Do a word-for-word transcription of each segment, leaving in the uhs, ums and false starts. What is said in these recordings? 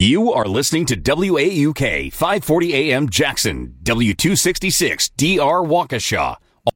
You are listening to W A U K five forty A M Jackson, W two sixty-six D R Waukesha.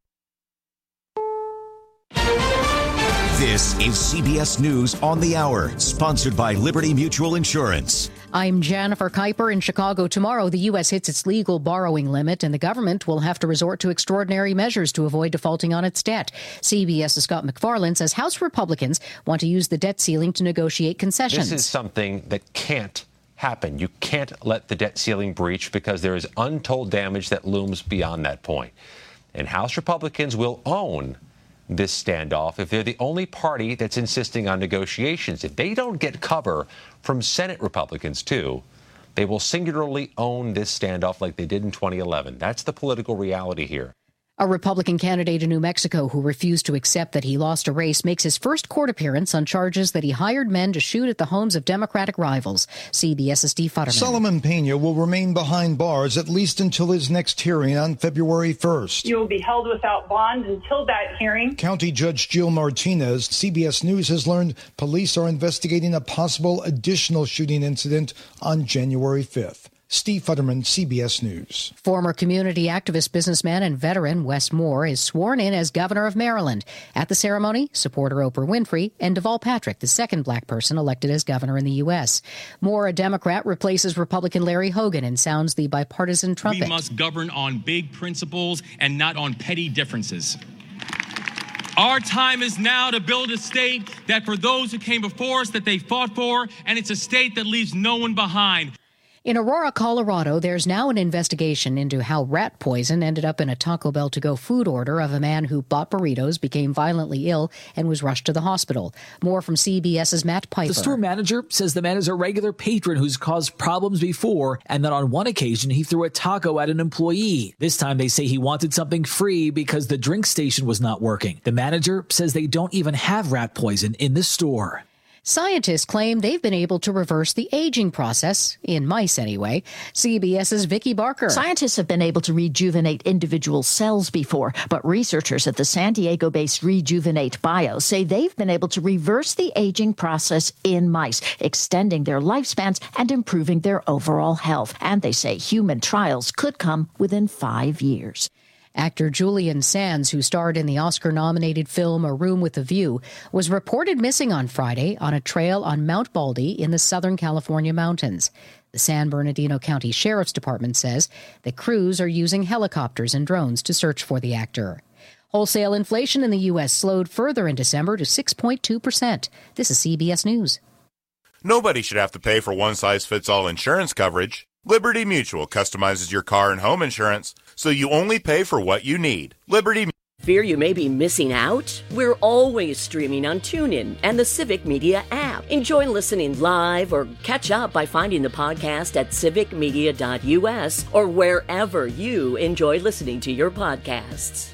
This is C B S News on the Hour, sponsored by Liberty Mutual Insurance. I'm Jennifer Kuiper. In Chicago tomorrow, the U S hits its legal borrowing limit, and the government will have to resort to extraordinary measures to avoid defaulting on its debt. CBS's Scott McFarland says House Republicans want to use the debt ceiling to negotiate concessions. This is something that can't happen. You can't let the debt ceiling breach because there is untold damage that looms beyond that point. And House Republicans will own this standoff if they're the only party that's insisting on negotiations. If they don't get cover from Senate Republicans, too, they will singularly own this standoff like they did in twenty eleven. That's the political reality here. A Republican candidate in New Mexico who refused to accept that he lost a race makes his first court appearance on charges that he hired men to shoot at the homes of Democratic rivals. CBS's Steve Futterman. Solomon Pena will remain behind bars at least until his next hearing on February first. You will be held without bond until that hearing. County Judge Jill Martinez, C B S News has learned police are investigating a possible additional shooting incident on January fifth. Steve Futterman, C B S News. Former community activist, businessman, and veteran Wes Moore is sworn in as governor of Maryland. At the ceremony, supporter Oprah Winfrey and Deval Patrick, the second black person elected as governor in the U S. Moore, a Democrat, replaces Republican Larry Hogan and sounds the bipartisan trumpet. We must govern on big principles and not on petty differences. Our time is now to build a state that for those who came before us that they fought for, and it's a state that leaves no one behind. In Aurora, Colorado, there's now an investigation into how rat poison ended up in a Taco Bell to-go food order of a man who bought burritos, became violently ill, and was rushed to the hospital. More from CBS's Matt Piper. The store manager says the man is a regular patron who's caused problems before, and that on one occasion he threw a taco at an employee. This time they say he wanted something free because the drink station was not working. The manager says they don't even have rat poison in the store. Scientists claim they've been able to reverse the aging process, in mice anyway. CBS's Vicki Barker. Scientists have been able to rejuvenate individual cells before, but researchers at the San Diego-based Rejuvenate Bio say they've been able to reverse the aging process in mice, extending their lifespans and improving their overall health. And they say human trials could come within five years. Actor Julian Sands, who starred in the Oscar-nominated film A Room with a View, was reported missing on Friday on a trail on Mount Baldy in the Southern California mountains. The San Bernardino County Sheriff's Department says the crews are using helicopters and drones to search for the actor. Wholesale inflation in the U S slowed further in December to six point two percent. This is C B S News. Nobody should have to pay for one-size-fits-all insurance coverage. Liberty Mutual customizes your car and home insurance, so you only pay for what you need. Liberty Mutual. Fear you may be missing out? We're always streaming on TuneIn and the Civic Media app. Enjoy listening live or catch up by finding the podcast at civic media dot u s or wherever you enjoy listening to your podcasts.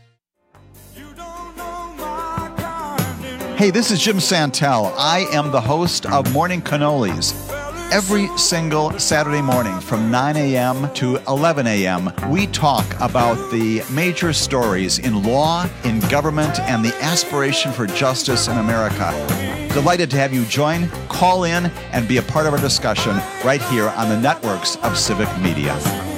Hey, this is Jim Santel. I am the host of Morning Cannolis. Every single Saturday morning from nine a.m. to eleven a.m., we talk about the major stories in law, in government, and the aspiration for justice in America. Delighted to have you join, call in, and be a part of our discussion right here on the networks of Civic Media.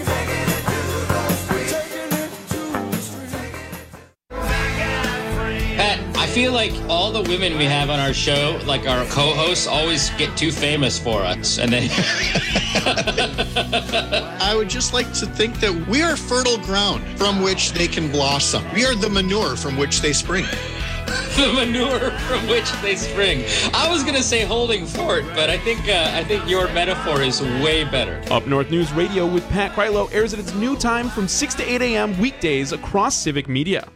I feel like all the women we have on our show, like our co-hosts, always get too famous for us. And then I would just like to think that we are fertile ground from which they can blossom. We are the manure from which they spring. The manure from which they spring. I was going to say holding fort, but I think uh, I think your metaphor is way better. Up North News Radio with Pat Krylo airs at its new time from six to eight a.m. weekdays across Civic Media.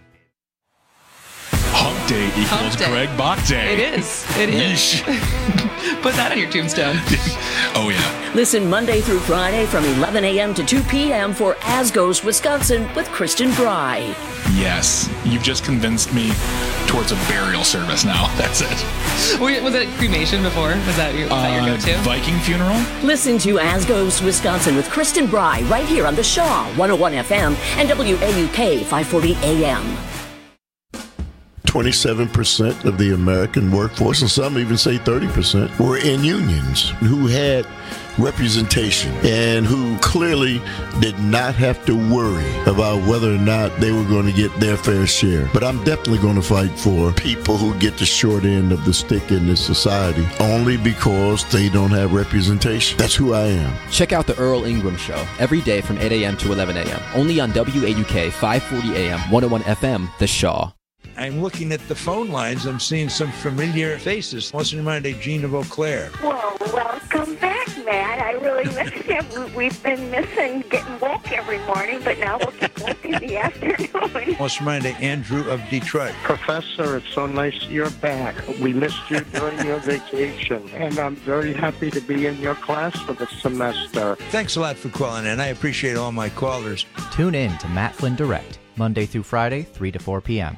Hump Day equals Hump day. Greg Bach Day. It is. It is. Put that on your tombstone. Oh, yeah. Listen Monday through Friday from eleven a.m. to two p.m. for As Goes Wisconsin with Kristen Bry. Yes. You've just convinced me towards a burial service now. That's it. Was it cremation before? Was that your, was that your uh, go-to? Viking funeral? Listen to As Goes Wisconsin with Kristen Bry right here on the Shaw one oh one F M and W A U K five forty A M. twenty-seven percent of the American workforce, and some even say thirty percent, were in unions who had representation and who clearly did not have to worry about whether or not they were going to get their fair share. But I'm definitely going to fight for people who get the short end of the stick in this society only because they don't have representation. That's who I am. Check out the Earl Ingram Show every day from eight a.m. to eleven a.m. only on W A U K five forty A M, one oh one F M, The Shaw. I'm looking at the phone lines. I'm seeing some familiar faces. What's in mind of Gene of Eau Claire? Well, welcome back, Matt. I really miss you. We've been missing getting woke every morning, but now we'll get woke in the afternoon. What's in mind of Andrew of Detroit? Professor, it's so nice you're back. We missed you during your vacation, and I'm very happy to be in your class for the semester. Thanks a lot for calling in. I appreciate all my callers. Tune in to Matt Flynn Direct, Monday through Friday, three to four p.m.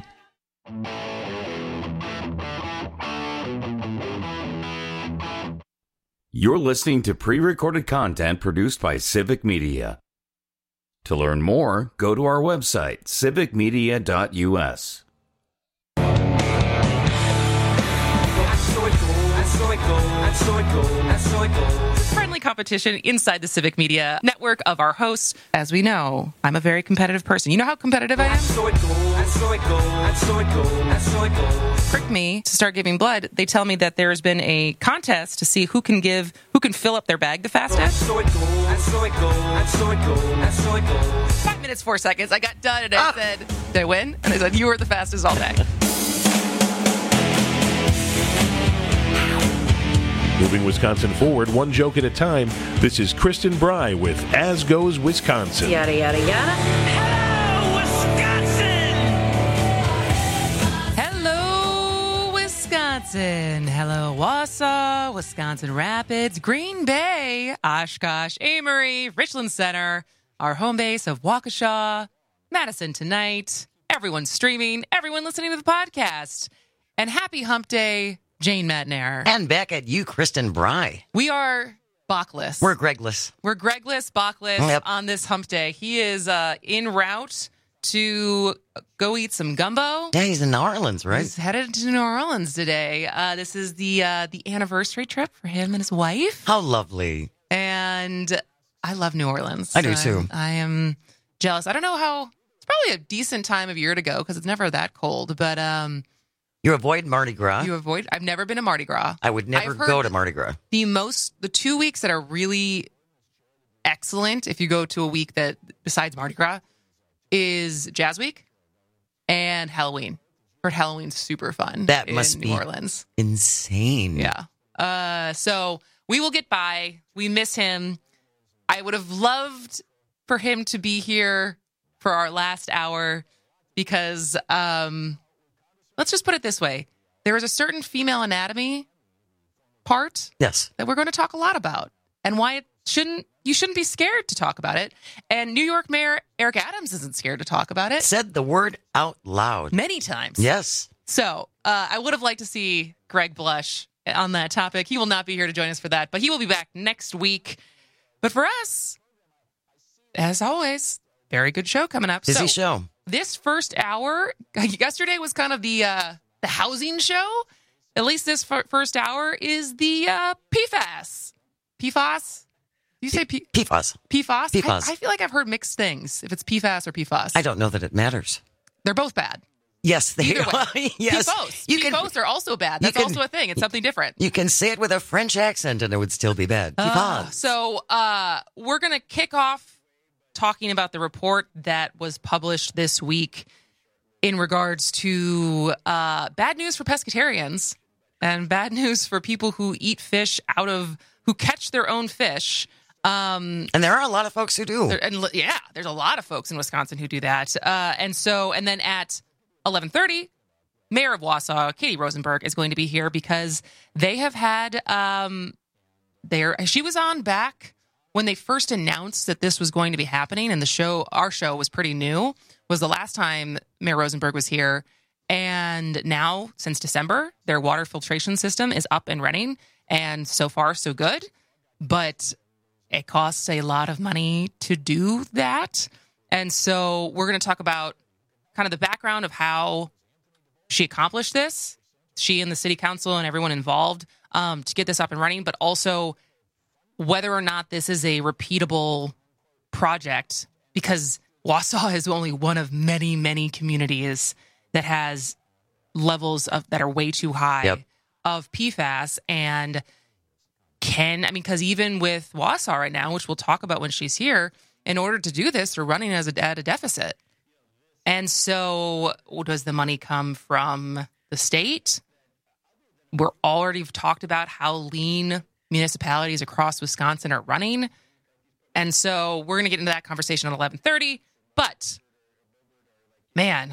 You're listening to pre-recorded content produced by Civic Media. To learn more, go to our website, civic media dot u s. Friendly competition inside the Civic Media network of our hosts. As we know, I'm a very competitive person. You know how competitive I am? Prick me to start giving blood. They tell me that there's been a contest to see who can give, who can fill up their bag the fastest. Five minutes, four seconds. I got done and I ah. said, did I win? And they said, you were the fastest all day. Moving Wisconsin forward, one joke at a time. This is Kristen Bry with As Goes Wisconsin. Yada, yada, yada. Hello, Wisconsin! Hello, Wisconsin. Hello, Wausau, Wisconsin Rapids, Green Bay, Oshkosh, Amory, Richland Center, our home base of Waukesha, Madison tonight, everyone streaming, everyone listening to the podcast. And happy hump day, Jane Madnair. And back at you, Kristen Bry. We are Backless. We're Gregless. We're Gregless, Backless yep. on this hump day. He is uh, en route to go eat some gumbo. Yeah, he's in New Orleans, right? He's headed to New Orleans today. Uh, this is the uh, the anniversary trip for him and his wife. How lovely. And I love New Orleans. I do, too. I, I am jealous. I don't know how... It's probably a decent time of year to go because it's never that cold, but... um. You avoid Mardi Gras. You avoid. I've never been to Mardi Gras. I would never go to Mardi Gras. The most, the two weeks that are really excellent, if you go to a week that besides Mardi Gras, is Jazz Week and Halloween. Heard Halloween's super fun. That in must New be Orleans. Insane. Yeah. Uh, so we will get by. We miss him. I would have loved for him to be here for our last hour because. Um, Let's just put it this way. There is a certain female anatomy part yes. that we're going to talk a lot about and why it shouldn't, you shouldn't be scared to talk about it. And New York Mayor Eric Adams isn't scared to talk about it. Said the word out loud. Many times. Yes. So uh, I would have liked to see Greg Blush on that topic. He will not be here to join us for that, but he will be back next week. But for us, as always, very good show coming up. Busy so, show. This first hour, yesterday was kind of the uh, the housing show. At least this f- first hour is the uh, P FAS. P FAS? You say P- P FAS. P FAS? P FAS. I, I feel like I've heard mixed things, if it's P FAS or P FAS. I don't know that it matters. They're both bad. Yes, they Either are. way. Yes. P FOS. You P FOS can, are also bad. That's can, also a thing. It's something different. You can say it with a French accent and it would still be bad. P FAS. Uh, so uh, we're going to kick off talking about the report that was published this week in regards to uh, bad news for pescatarians and bad news for people who eat fish out of, who catch their own fish. Um, and there are a lot of folks who do. There, and yeah, there's a lot of folks in Wisconsin who do that. Uh, and so, and then at eleven thirty, Mayor of Wausau, Katie Rosenberg, is going to be here because they have had, um, their, she was on back when they first announced that this was going to be happening, and the show, our show was pretty new, was the last time Mayor Rosenberg was here. And now, since December, their water filtration system is up and running, and so far, so good. But it costs a lot of money to do that. And so we're going to talk about kind of the background of how she accomplished this, she and the city council and everyone involved, um, to get this up and running, but also whether or not this is a repeatable project, because Wausau is only one of many, many communities that has levels of that are way too high Yep. of P FAS. And can, I mean, because even with Wausau right now, which we'll talk about when she's here, in order to do this, they're running as a, at a deficit. And so does the money come from the state? We're already talked about how lean municipalities across Wisconsin are running. And so we're going to get into that conversation at eleven thirty. But, man,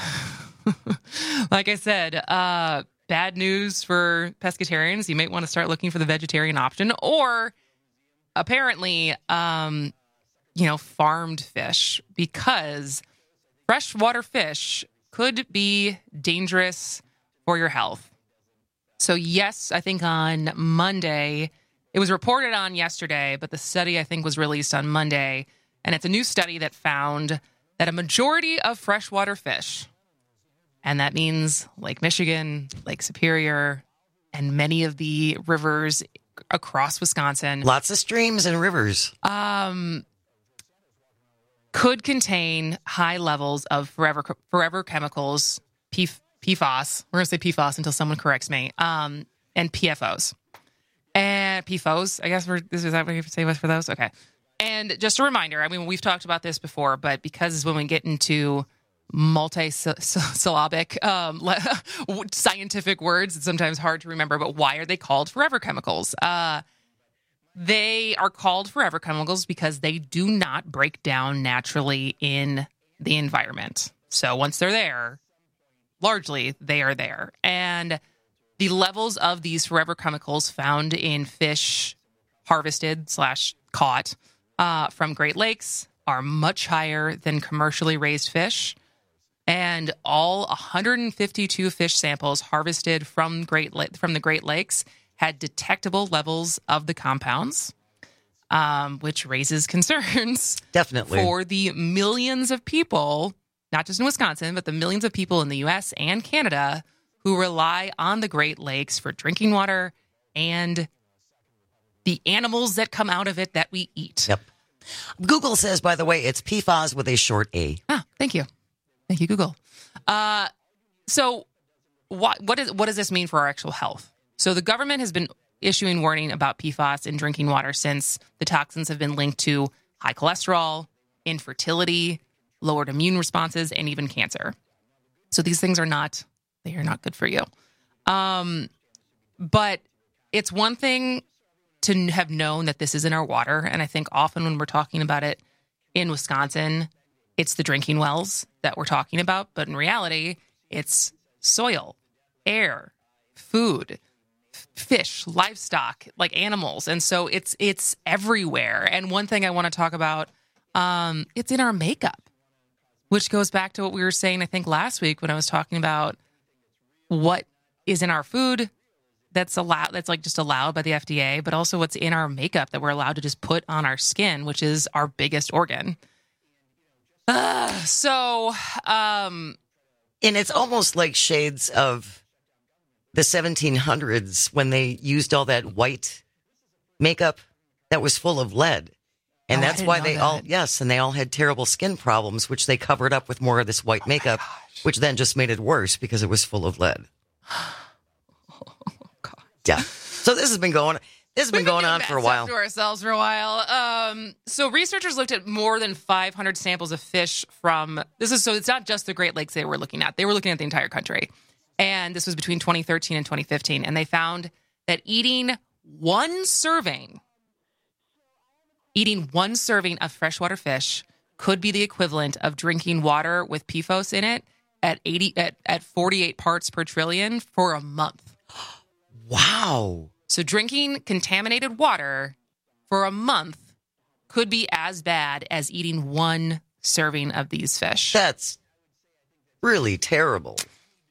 like I said, uh, bad news for pescatarians. You might want to start looking for the vegetarian option. Or, apparently, um, you know, farmed fish. Because freshwater fish could be dangerous for your health. So, yes, I think on Monday, it was reported on yesterday, but the study, I think, was released on Monday. And it's a new study that found that a majority of freshwater fish, and that means Lake Michigan, Lake Superior, and many of the rivers across Wisconsin. Lots of streams and rivers. Um, could contain high levels of forever forever chemicals, P, PFAS. We're going to say PFAS until someone corrects me. Um, and P F Os. And P F Os, I guess we're, is that what you say for those? Okay. And just a reminder, I mean, we've talked about this before, but because when we get into multi-syllabic um, scientific words, it's sometimes hard to remember, but why are they called forever chemicals? Uh, they are called forever chemicals because they do not break down naturally in the environment. So once they're there, largely they are there. And the levels of these forever chemicals found in fish harvested slash caught uh, from Great Lakes are much higher than commercially raised fish. And all one hundred fifty-two fish samples harvested from Great La- from the Great Lakes had detectable levels of the compounds, um, which raises concerns Definitely for the millions of people, not just in Wisconsin, but the millions of people in the U S and Canada who rely on the Great Lakes for drinking water and the animals that come out of it that we eat. Yep. Google says, by the way, it's P FAS with a short A. Ah, thank you. Thank you, Google. Uh, so what, what, is, what does this mean for our actual health? So the government has been issuing warning about P FAS in drinking water since the toxins have been linked to high cholesterol, infertility, lowered immune responses, and even cancer. So these things are not, they are not good for you. Um, but it's one thing to have known that this is in our water. And I think often when we're talking about it in Wisconsin, it's the drinking wells that we're talking about. But in reality, it's soil, air, food, f- fish, livestock, like animals. And so it's it's everywhere. And one thing I want to talk about, um, it's in our makeup, which goes back to what we were saying, I think, last week when I was talking about what is in our food that's allowed, that's like just allowed by the F D A, but also what's in our makeup that we're allowed to just put on our skin, which is our biggest organ. Uh, so, um, and it's almost like shades of the seventeen hundreds when they used all that white makeup that was full of lead. And Oh, I that's didn't why know they that. all, yes, and they all had terrible skin problems, which they covered up with more of this white makeup, which then just made it worse because it was full of lead. oh, God. Yeah. So this has been going, this has been going on for a while. To ourselves for a while. Um, so researchers looked at more than five hundred samples of fish from, this is, so it's not just the Great Lakes they were looking at. They were looking at the entire country. And this was between twenty thirteen and twenty fifteen. And they found that eating one serving, eating one serving of freshwater fish could be the equivalent of drinking water with P F O S in it at eighty at, at forty-eight parts per trillion for a month. Wow. So drinking contaminated water for a month could be as bad as eating one serving of these fish. That's really terrible.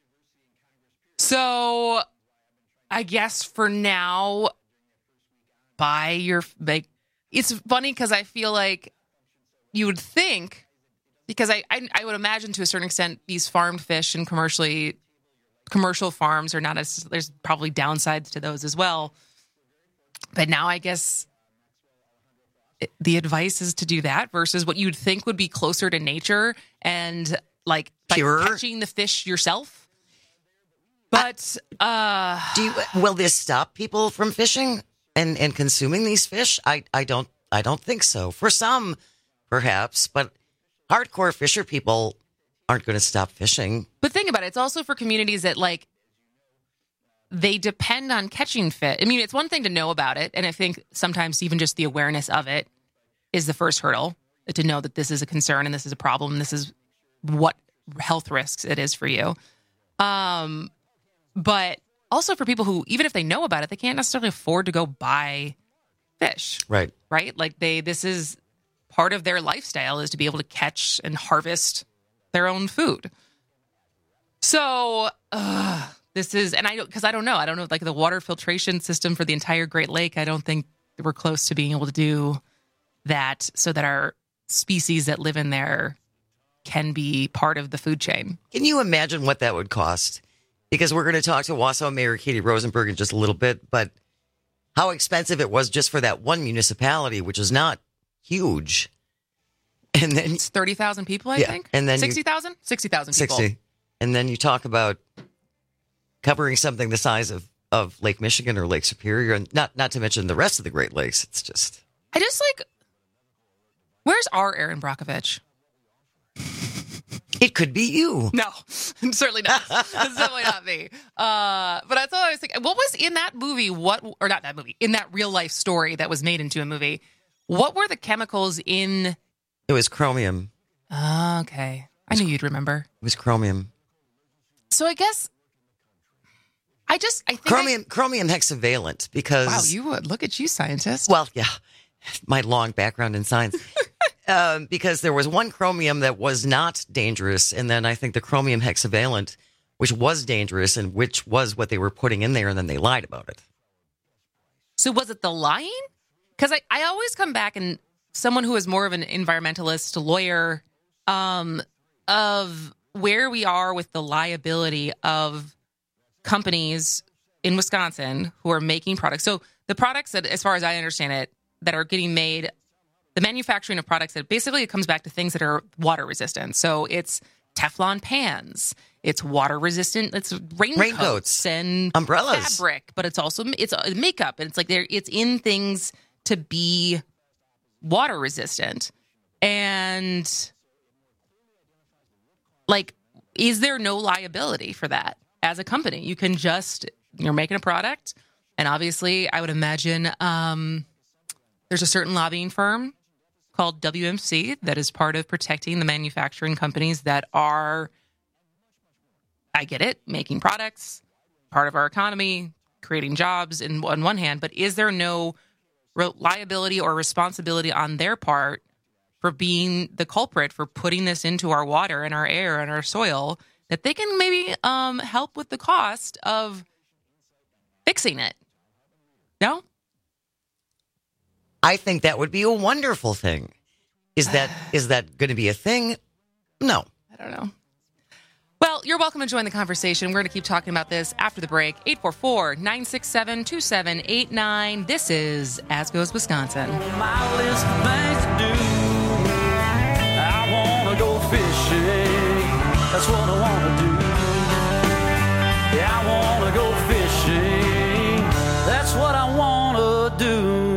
So I guess for now, buy your, like, it's funny because I feel like you would think, because I, I I would imagine to a certain extent these farmed fish and commercially commercial farms are not as, there's probably downsides to those as well. But now I guess it, the advice is to do that versus what you'd think would be closer to nature and like by Pure. catching the fish yourself. But uh, do you, will this stop people from fishing and, and consuming these fish? I, I don't I don't think so. For some, perhaps, but hardcore fisher people aren't going to stop fishing. But think about it. It's also for communities that like they depend on catching fish. I mean, it's one thing to know about it, and I think sometimes even just the awareness of it is the first hurdle to know that this is a concern and this is a problem and this is what health risks it is for you. Um, but also for people who, even if they know about it, they can't necessarily afford to go buy fish. Right. Right? Like they, this is part of their lifestyle is to be able to catch and harvest their own food. So, uh, this is, and I don't, because I don't know. I don't know, like the water filtration system for the entire Great Lake, I don't think we're close to being able to do that so that our species that live in there can be part of the food chain. Can you imagine what that would cost? Because we're going to talk to Wausau Mayor Katie Rosenberg in just a little bit, but how expensive it was just for that one municipality, which is not huge. And then it's thirty thousand people, I yeah, think. And then sixty thousand? sixty thousand people. sixty. And then you talk about covering something the size of, of Lake Michigan or Lake Superior, and not, not to mention the rest of the Great Lakes. It's just... I just like... Where's our Aaron Brockovich? It could be you. No, certainly not. It's definitely not me. Uh, but that's all I was thinking. What was in that movie? What, or not that movie, in that real life story that was made into a movie? What were the chemicals in? It was chromium. Oh, okay. I knew you'd remember. It was chromium. So I guess I just, I think. Chromium, I, chromium hexavalent because. Wow, you would. Look at you, scientist. Well, yeah. My long background in science. Um, because there was one chromium that was not dangerous, and then I think the chromium hexavalent, which was dangerous, and which was what they were putting in there, and then they lied about it. So was it the lying? Because I, I always come back, and someone who is more of an environmentalist, lawyer, um, of where we are with the liability of companies in Wisconsin who are making products. So the products that, as far as I understand it, that are getting made, the manufacturing of products that basically it comes back to things that are water resistant. So it's Teflon pans, it's water resistant, it's raincoats, raincoats and umbrellas, fabric, but it's also it's makeup, and it's like there it's in things to be water resistant. And like, is there no liability for that as a company? You can just, you're making a product, and obviously I would imagine um, there's a certain lobbying firm called W M C that is part of protecting the manufacturing companies that are, I get it, making products, part of our economy, creating jobs in, on one hand, but is there no liability or responsibility on their part for being the culprit for putting this into our water and our air and our soil, that they can maybe um, help with the cost of fixing it? No? I think that would be a wonderful thing. Is that is that going to be a thing? No. I don't know. Well, you're welcome to join the conversation. We're going to keep talking about this after the break. eight four four, nine six seven, two seven eight nine. This is As Goes Wisconsin. My list of things to do. I want to go fishing. That's what I want to do. Yeah, I want to go fishing. That's what I want to do.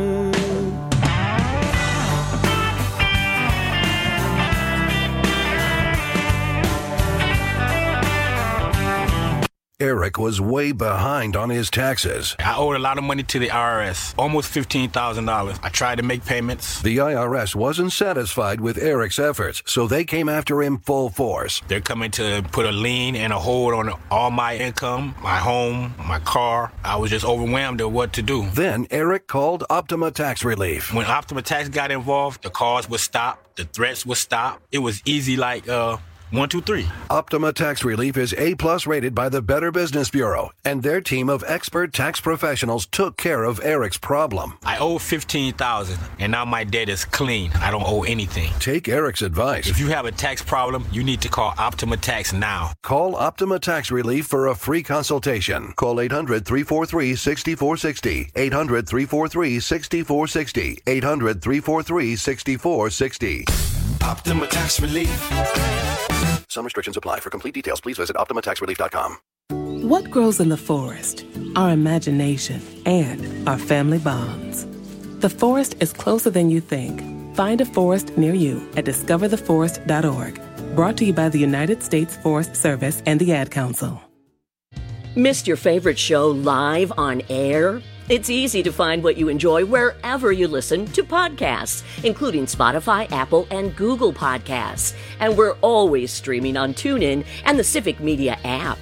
Eric was way behind on his taxes. I owed a lot of money to the I R S, almost fifteen thousand dollars. I tried to make payments. The I R S wasn't satisfied with Eric's efforts, so they came after him full force. They're coming to put a lien and a hold on all my income, my home, my car. I was just overwhelmed at what to do. Then Eric called Optima Tax Relief. When Optima Tax got involved, the calls would stop, the threats would stop. It was easy like uh, One, two, three. Optima Tax Relief is A-plus rated by the Better Business Bureau, and their team of expert tax professionals took care of Eric's problem. I owe fifteen thousand dollars, and now my debt is clean. I don't owe anything. Take Eric's advice. If you have a tax problem, you need to call Optima Tax now. Call Optima Tax Relief for a free consultation. Call eight hundred, three four three, six four six zero. eight hundred, three four three, six four six zero. eight hundred, three four three, six four six zero. Optima Tax Relief. Some restrictions apply. For complete details, please visit optima tax relief dot com. What grows in the forest? Our imagination and our family bonds. The forest is closer than you think. Find a forest near you at discover the forest dot org. Brought to you by the United States Forest Service and the Ad Council. Missed your favorite show live on air? It's easy to find what you enjoy wherever you listen to podcasts, including Spotify, Apple, and Google Podcasts. And we're always streaming on TuneIn and the Civic Media app.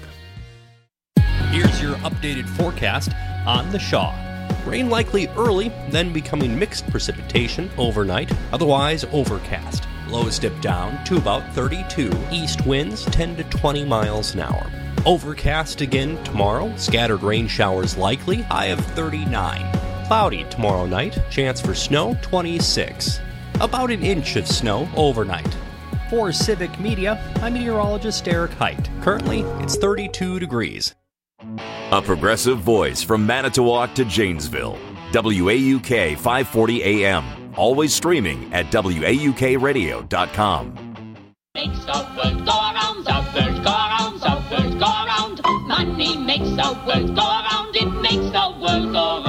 Here's your updated forecast on the Shaw. Rain likely early, then becoming mixed precipitation overnight, otherwise overcast. Lows dip down to about thirty-two. East winds ten to twenty miles an hour. Overcast again tomorrow. Scattered rain showers likely. High of thirty-nine. Cloudy tomorrow night. Chance for snow twenty-six. About an inch of snow overnight. For Civic Media, I'm meteorologist Eric Height. Currently, it's thirty-two degrees. A progressive voice from Manitowoc to Janesville. W A U K five forty A M. Always streaming at W A U K radio dot com. Makes the world go around, the world go around, the world go around. Money makes the world go around, it makes the world go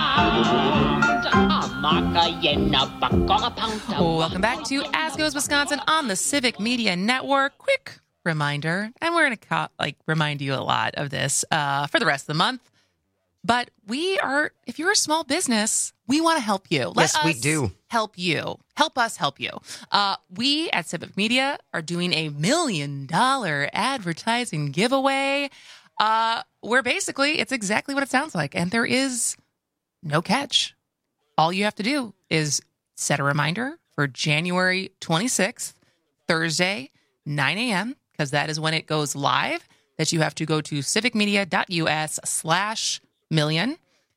round. A mark, a yen, a buck, or a pound. Welcome back to As Goes Wisconsin on the Civic Media Network. Quick reminder, and we're going to co- like remind you a lot of this uh, for the rest of the month. But we are, if you're a small business, we want to help you. Let Yes, we us do. Help you. Help us help you. Uh, we at Civic Media are doing a million dollar advertising giveaway uh, where basically it's exactly what it sounds like. And there is no catch. All you have to do is set a reminder for January twenty-sixth, Thursday, nine a.m., because that is when it goes live, that you have to go to civicmedia.us slash million,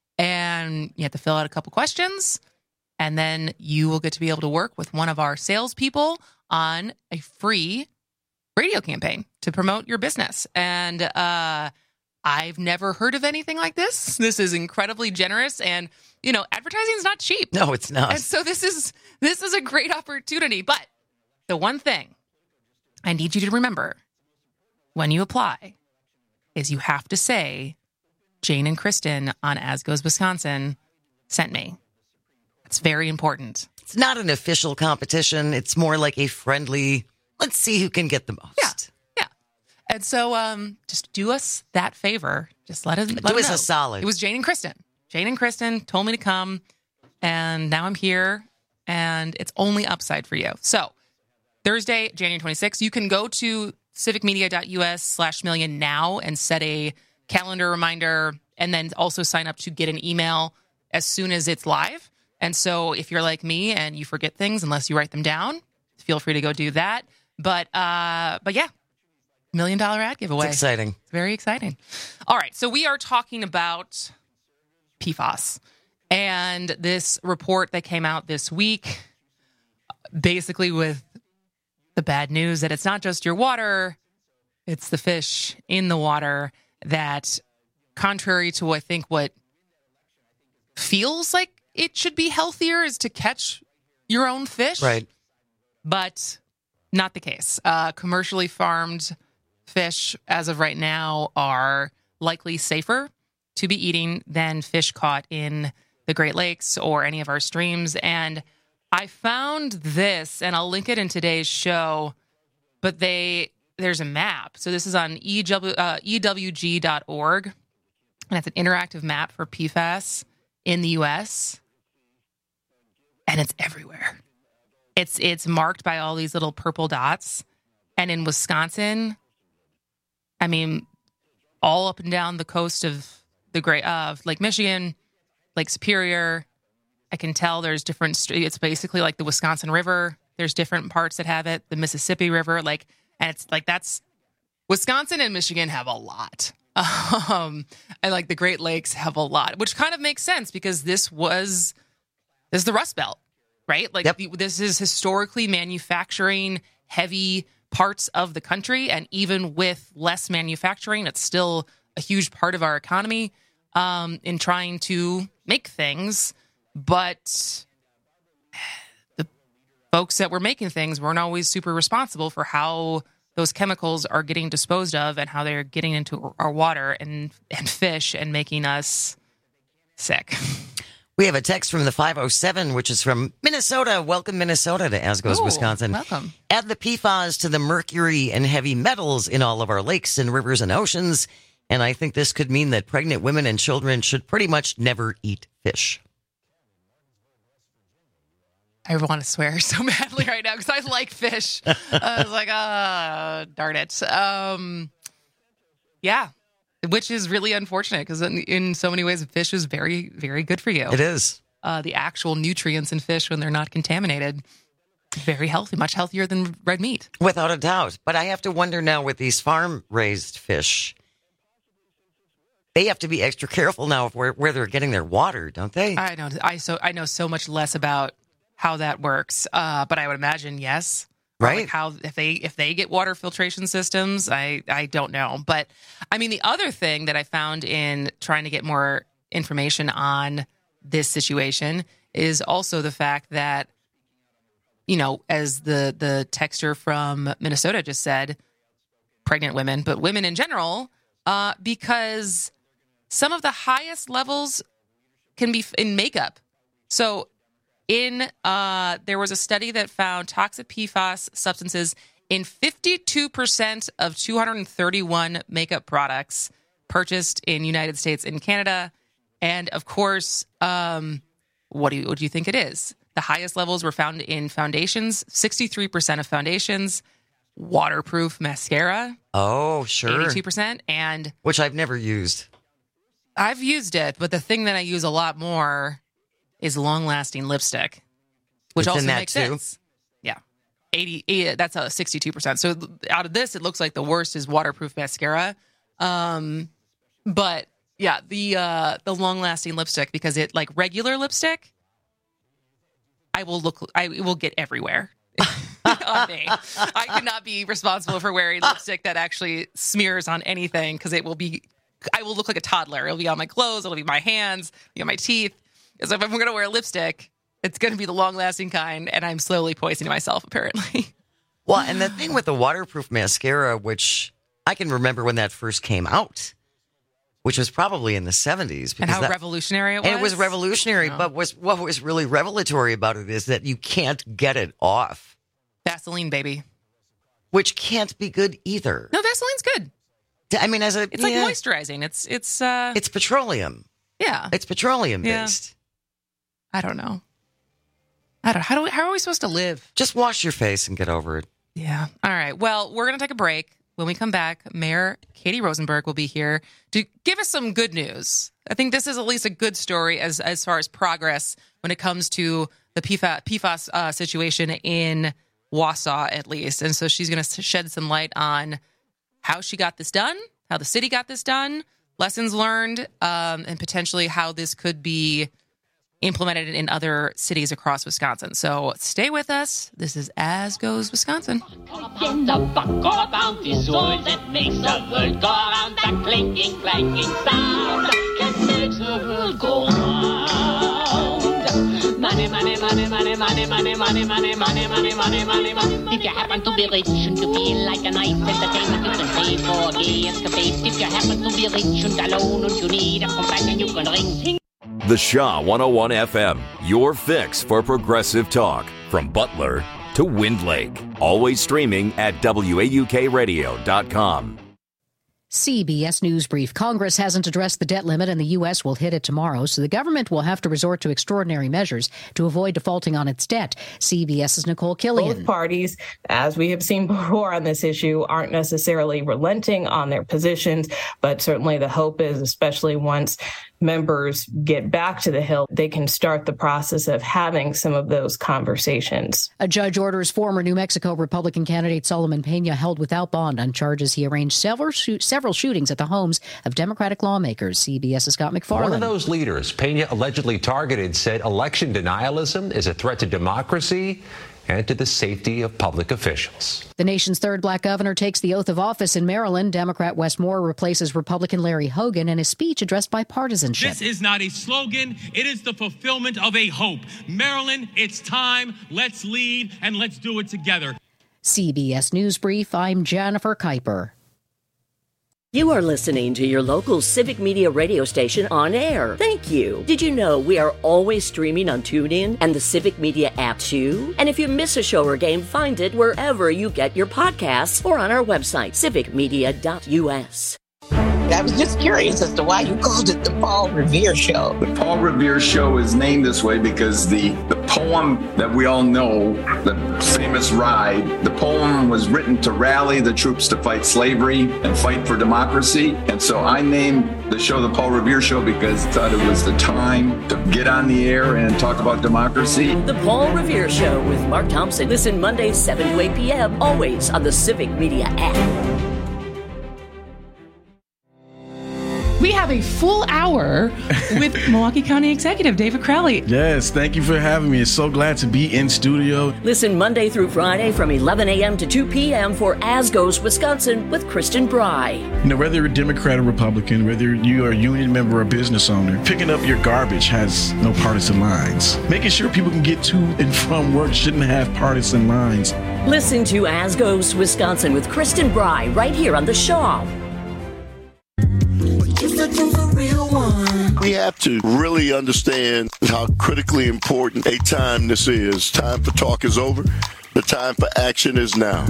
and you have to fill out a couple questions, and then you will get to be able to work with one of our salespeople on a free radio campaign to promote your business. And uh, I've never heard of anything like this. This is incredibly generous, and you know, advertising is not cheap. No, it's not. And so this is this is a great opportunity. But the one thing I need you to remember when you apply is you have to say Jane and Kristen on As Goes Wisconsin sent me. It's very important. It's not an official competition. It's more like a friendly, let's see who can get the most. Yeah. Yeah. And so um, just do us that favor. Just let us let Do us us know. a solid. It was Jane and Kristen. Jane and Kristen told me to come, and now I'm here, and it's only upside for you. So Thursday, January twenty-sixth, you can go to civicmedia.us slash million now and set a calendar reminder, and then also sign up to get an email as soon as it's live. And so if you're like me and you forget things unless you write them down, feel free to go do that. But uh, but yeah, million dollar ad giveaway. It's exciting. It's very exciting. All right, so we are talking about P F A S and this report that came out this week, basically with the bad news that it's not just your water, it's the fish in the water that, contrary to I think what feels like it should be healthier, is to catch your own fish. Right. But not the case. Uh, commercially farmed fish, as of right now, are likely safer to be eating than fish caught in the Great Lakes or any of our streams. And I found this, and I'll link it in today's show, but they there's a map. So this is on E W, uh, E W G dot org, and it's an interactive map for P F A S in the U S, and it's everywhere. It's it's marked by all these little purple dots. And in Wisconsin, I mean, all up and down the coast of the great of uh, Lake Michigan, Lake Superior, I can tell there's different. It's basically like the Wisconsin River. There's different parts that have it. The Mississippi River, like, And it's like that's Wisconsin and Michigan have a lot. Um, and like the Great Lakes have a lot, which kind of makes sense because this was this is the Rust Belt, right? Like Yep. the, this is historically manufacturing heavy parts of the country, and even with less manufacturing, it's still a huge part of our economy um, in trying to make things. But the folks that were making things weren't always super responsible for how those chemicals are getting disposed of and how they're getting into our water and, and fish and making us sick. We have a text from the five oh seven, which is from Minnesota. Welcome, Minnesota, to As Goes Ooh, Wisconsin. welcome. Add the P F A S to the mercury and heavy metals in all of our lakes and rivers and oceans. And I think this could mean that pregnant women and children should pretty much never eat fish. I want to swear so badly right now because I like fish. I was like, ah, darn it. Um, yeah, which is really unfortunate because in, in so many ways, fish is very, very good for you. It is. Uh, the actual nutrients in fish when they're not contaminated, very healthy, much healthier than red meat. Without a doubt. But I have to wonder now with these farm-raised fish, they have to be extra careful now of where, where they're getting their water, don't they? I know. I so I know so much less about how that works, uh, but I would imagine yes. Or Right. like how if they if they get water filtration systems, I I don't know. But I mean, the other thing that I found in trying to get more information on this situation is also the fact that, you know, as the the texter from Minnesota just said, pregnant women, but women in general, uh, because some of the highest levels can be in makeup. So in uh, there was a study that found toxic P F A S substances in fifty-two percent of two hundred thirty-one makeup products purchased in United States and Canada. And of course, um, what do you what do you think it is? The highest levels were found in foundations, sixty-three percent of foundations, waterproof mascara, Oh, sure. eighty-two percent, and Which I've never used. I've used it, but the thing that I use a lot more is long-lasting lipstick, which It's also in that makes too? sense. Yeah, eighty, eighty. That's a sixty-two percent. So out of this, it looks like the worst is waterproof mascara. Um, but yeah, the uh, the long-lasting lipstick, because it like regular lipstick, I will look. I it will get everywhere. On me. I could not be responsible for wearing lipstick that actually smears on anything because it will be. I will look like a toddler. It'll be on my clothes. It'll be my hands. Be on my teeth. So if I'm going to wear lipstick, it's going to be the long-lasting kind, and I'm slowly poisoning myself, apparently. Well, and the thing with the waterproof mascara, which I can remember when that first came out, which was probably in the seventies. And how that, revolutionary it was? And it was revolutionary, Oh. but was what was really revelatory about it is that you can't get it off. Vaseline, baby. Which can't be good either. No, Vaseline's good. I mean, as a It's like yeah, moisturizing. It's, it's, uh, It's petroleum. yeah. It's petroleum Yeah. based. I don't know. I don't, how do we, how are we supposed to live? Just wash your face and get over it. Yeah. All right. Well, we're going to take a break. When we come back, Mayor Katie Rosenberg will be here to give us some good news. I think this is at least a good story as as far as progress when it comes to the P F A S, P F A S uh, situation in Wausau, at least. And so she's going to shed some light on how she got this done, how the city got this done, lessons learned, um, and potentially how this could be implemented in other cities across Wisconsin. So stay with us. This is As Goes Wisconsin. In the buck all about this soul that makes the world go round. That clinking, clanking sound that makes the world go round. Money, money, money, money, money, money, money, money, money, money, money, money, money. If you happen to be rich and you feel like a nice entertainment, you can pay for a gay escapade. If you happen to be rich and alone and you need a companion, you can ring. The Shaw one oh one F M, your fix for progressive talk. From Butler to Wind Lake. Always streaming at W A U K radio dot com. C B S News Brief. Congress hasn't addressed the debt limit and the U S will hit it tomorrow, so the government will have to resort to extraordinary measures to avoid defaulting on its debt. CBS's Nicole Killian. Both parties, as we have seen before on this issue, aren't necessarily relenting on their positions, but certainly the hope is, especially once members get back to the Hill, they can start the process of having some of those conversations. A judge orders former New Mexico Republican candidate Solomon Pena held without bond on charges he arranged several shoot, several shootings at the homes of Democratic lawmakers. CBS's Scott McFarland. One of those leaders Pena allegedly targeted said election denialism is a threat to democracy and to the safety of public officials. The nation's third black governor takes the oath of office in Maryland. Democrat Wes Moore replaces Republican Larry Hogan in his speech addressed bipartisanship. This is not a slogan. It is the fulfillment of a hope. Maryland, it's time. Let's lead and let's do it together. C B S News Brief, I'm Jennifer Kuiper. You are listening to your local Civic Media radio station on air. Thank you. Did you know we are always streaming on TuneIn and the Civic Media app too? And if you miss a show or game, find it wherever you get your podcasts or on our website, civic media dot u s. I was just curious as to why you called it the Paul Revere Show. The Paul Revere Show is named this way because the, the poem that we all know, the famous Ride, the poem was written to rally the troops to fight slavery and fight for democracy. And so I named the show the Paul Revere Show because I thought it was the time to get on the air and talk about democracy. The Paul Revere Show with Mark Thompson. Listen Mondays seven to eight p.m. always on the Civic Media app. We have a full hour with Milwaukee County Executive David Crowley. Yes, thank you for having me. It's so glad to be in studio. Listen Monday through Friday from eleven a.m. to two p.m. for As Goes Wisconsin with Kristen Bry. You know, whether you're a Democrat or Republican, whether you are a union member or business owner, picking up your garbage has no partisan lines. Making sure people can get to and from work shouldn't have partisan lines. Listen to As Goes Wisconsin with Kristen Bry right here on The Shaw. We have to really understand how critically important a time this is. Time for talk is over. The time for action is now.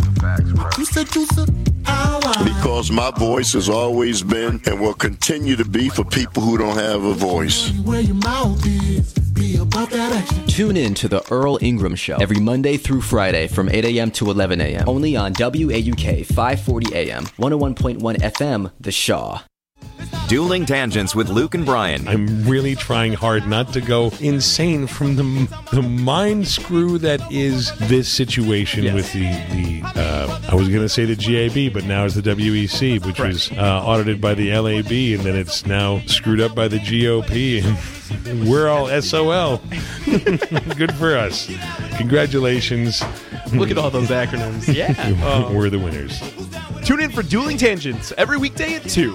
Because my voice has always been and will continue to be for people who don't have a voice. Tune in to the Earl Ingram Show every Monday through Friday from eight a.m. to eleven a.m. only on W A U K five forty A M, one oh one point one F M, The Shaw. Dueling Tangents with Luke and Brian. I'm really trying hard not to go insane from the the mind screw that is this situation yes. with the, the uh, I was going to say the G A B, but now it's the W E C, which right. was uh, audited by the L A B, and then it's now screwed up by the G O P, and we're all S O L. Good for us. Congratulations. Look at all those acronyms. Yeah. um, we're the winners. Tune in for Dueling Tangents every weekday at two.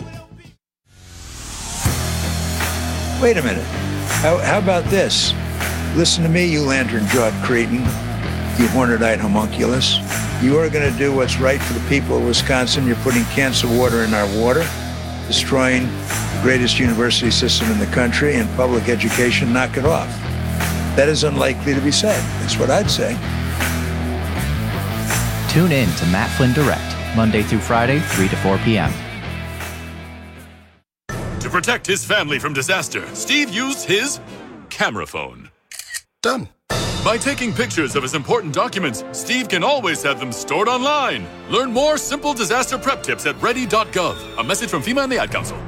Wait a minute. How, how about this? Listen to me, you lantern-jawed cretin, you horned-eyed homunculus. You are going to do what's right for the people of Wisconsin. You're putting cancer water in our water, destroying the greatest university system in the country and public education. Knock it off. That is unlikely to be said. That's what I'd say. Tune in to Matt Flynn Direct, Monday through Friday, three to four p.m. To protect his family from disaster, Steve used his camera phone. Done. By taking pictures of his important documents, Steve can always have them stored online. Learn more simple disaster prep tips at ready dot gov. A message from FEMA and the Ad Council.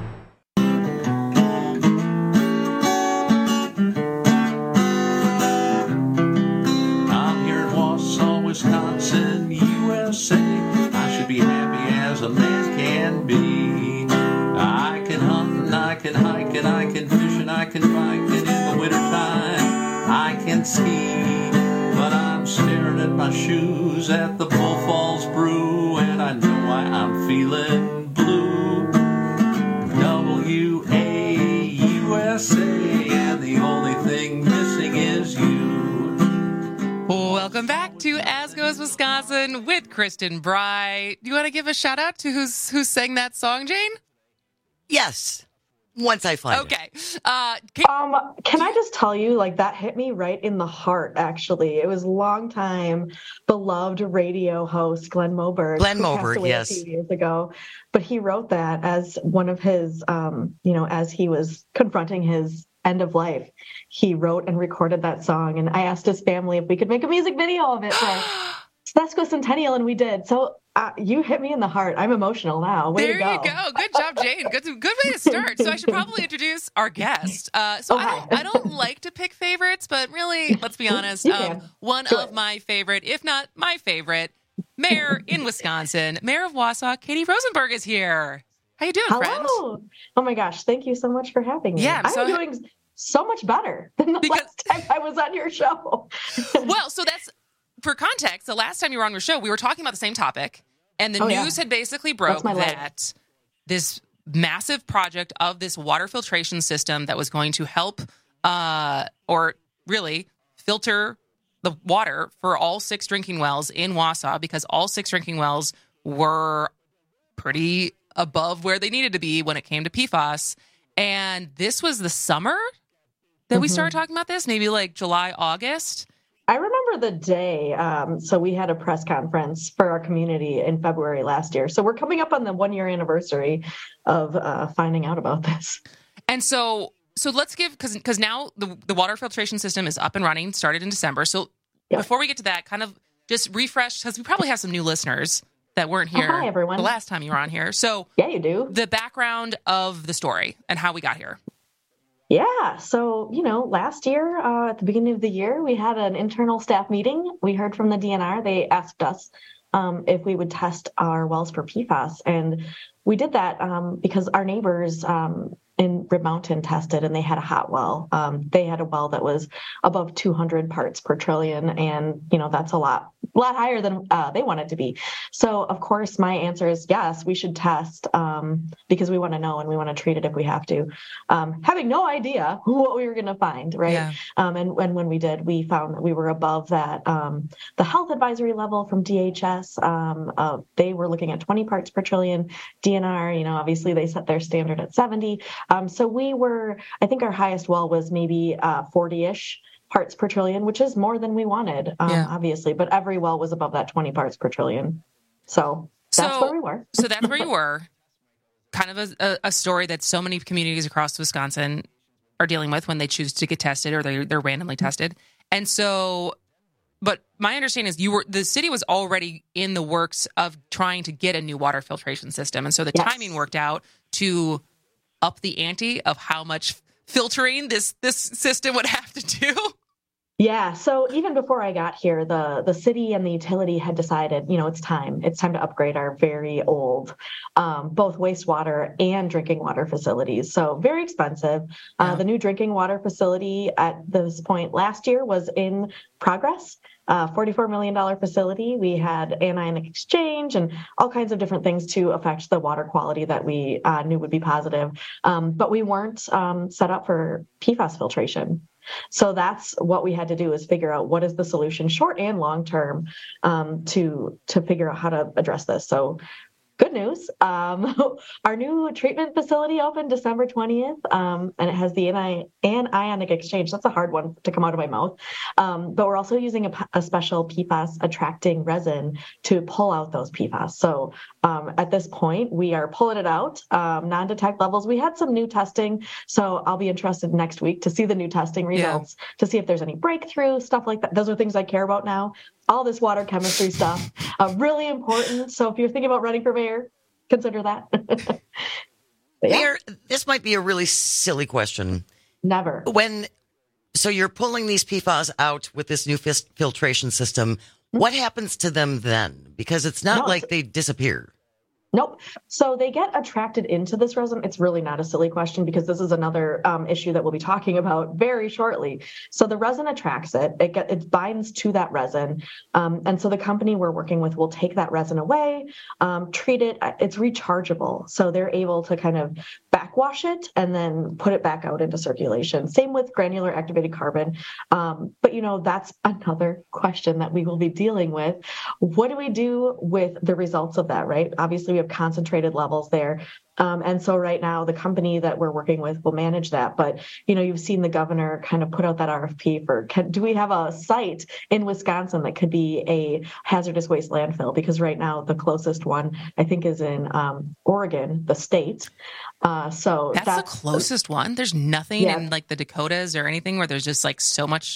I'm here in Wausau, Wisconsin, U S A. I should be happy as a man can be. I can hunt and I can hike and I can fish and I can bike, and in the wintertime I can ski. But I'm staring at my shoes at the Bull Falls Brew, and I know why I'm feeling blue. W A U S A, and the only thing missing is you. Welcome back to As Goes Wisconsin with Kristen Bry. Do you want to give a shout out to who's who sang that song, Jane? Yes. Once I find okay. it. Uh, can- um, can I just tell you, like, that hit me right in the heart, actually. It was longtime beloved radio host Glenn Moberg. Glenn Moberg, yes. A few years ago. But he wrote that as one of his, um, you know, as he was confronting his end of life. He wrote and recorded that song. And I asked his family if we could make a music video of it for Sesquicentennial, and we did. So Uh, you hit me in the heart. I'm emotional now. Way there to go. you go. Good job, Jane. Good, good way to start. So I should probably introduce our guest. Uh, so Okay. I don't, I don't like to pick favorites, but really, let's be honest. You Um, can. one Do of it. my favorite, if not my favorite, mayor in Wisconsin, Mayor of Wausau, Katie Rosenberg is here. How you doing, Hello. friend? Oh my gosh. Thank you so much for having me. Yeah, I'm I'm so- doing so much better than the last time I was on your show. Well, so that's for context. The last time you were on your show, we were talking about the same topic, and the Oh, yeah. news had basically broke That's my life. that this massive project of this water filtration system that was going to help, uh, or really filter the water for all six drinking wells in Wausau, because all six drinking wells were pretty above where they needed to be when it came to P FAS. And this was the summer that we Mhm. started talking about this, maybe like July, August. I remember the day. Um, so we had a press conference for our community in February last year. So we're coming up on the one year anniversary of uh, finding out about this. And so, so let's give, because because now the, the water filtration system is up and running, started in December. So before we get to that, kind of just refresh, because we probably have some new listeners that weren't here Oh, hi, everyone. the last time you were on here. So yeah, you do. The background of the story and how we got here. Yeah. So, you know, last year, uh, at the beginning of the year, we had an internal staff meeting. We heard from the D N R. They asked us um, if we would test our wells for P FAS. And we did that um, because our neighbors um, in Rib Mountain tested and they had a hot well. Um, they had a well that was above two hundred parts per trillion. And, you know, that's a lot, a lot higher than uh, they want it to be. So, of course, my answer is yes, we should test um, because we want to know and we want to treat it if we have to. Um, having no idea what we were going to find, right? Yeah. Um, and, and when we did, we found that we were above that. Um, the health advisory level from D H S, um, uh, they were looking at twenty parts per trillion. D N R, you know, obviously they set their standard at seventy. Um, so we were, I think our highest well was maybe uh, forty-ish parts per trillion, which is more than we wanted, um, Yeah. obviously. But every well was above that twenty parts per trillion. So that's So- where we were. So that's where you were. Kind of a, a, a story that so many communities across Wisconsin are dealing with when they choose to get tested or they, they're randomly tested. And so, but my understanding is you were, the city was already in the works of trying to get a new water filtration system. And so the Yes. timing worked out to up the ante of how much filtering this, this system would have to do. Yeah. So even before I got here, the, the city and the utility had decided, you know, it's time. It's time to upgrade our very old, um, both wastewater and drinking water facilities. So very expensive. Uh, the new drinking water facility at this point last year was in progress. Uh, forty-four million dollars facility. We had anionic exchange and all kinds of different things to affect the water quality that we uh, knew would be positive. Um, but we weren't um, set up for P FAS filtration. So that's what we had to do is figure out what is the solution, short and long term, um, to to figure out how to address this. So good news. Um, our new treatment facility opened December twentieth, um, and it has the ani- anionic exchange. That's a hard one to come out of my mouth. Um, but we're also using a, a special P FAS attracting resin to pull out those P FAS. So um, at this point, we are pulling it out, um, non-detect levels. We had some new testing, so I'll be interested next week to see the new testing results, yeah. to see if there's any breakthrough, stuff like that. Those are things I care about now. All this water chemistry stuff, uh, really important. So if you're thinking about running for mayor, consider that. But yeah. Mayor, this might be a really silly question. Never. When, so you're pulling these P FAS out with this new fis- filtration system. What happens to them then? Because it's not No, like it's- they disappear. Nope. So they get attracted into this resin. It's really not a silly question because this is another um, issue that we'll be talking about very shortly. So the resin attracts it. It, get, it binds to that resin. Um, and so the company we're working with will take that resin away, um, treat it. It's rechargeable. So they're able to kind of backwash it and then put it back out into circulation. Same with granular activated carbon. Um, but, you know, that's another question that we will be dealing with. What do we do with the results of that, right? Obviously, we have concentrated levels there. Um, and so right now, the company that we're working with will manage that. But, you know, you've seen the governor kind of put out that R F P for, can, do we have a site in Wisconsin that could be a hazardous waste landfill? Because right now, the closest one, I think, is in um, Oregon, the state. Uh, so that's, that's the closest one. There's nothing yeah. in like the Dakotas or anything where there's just like so much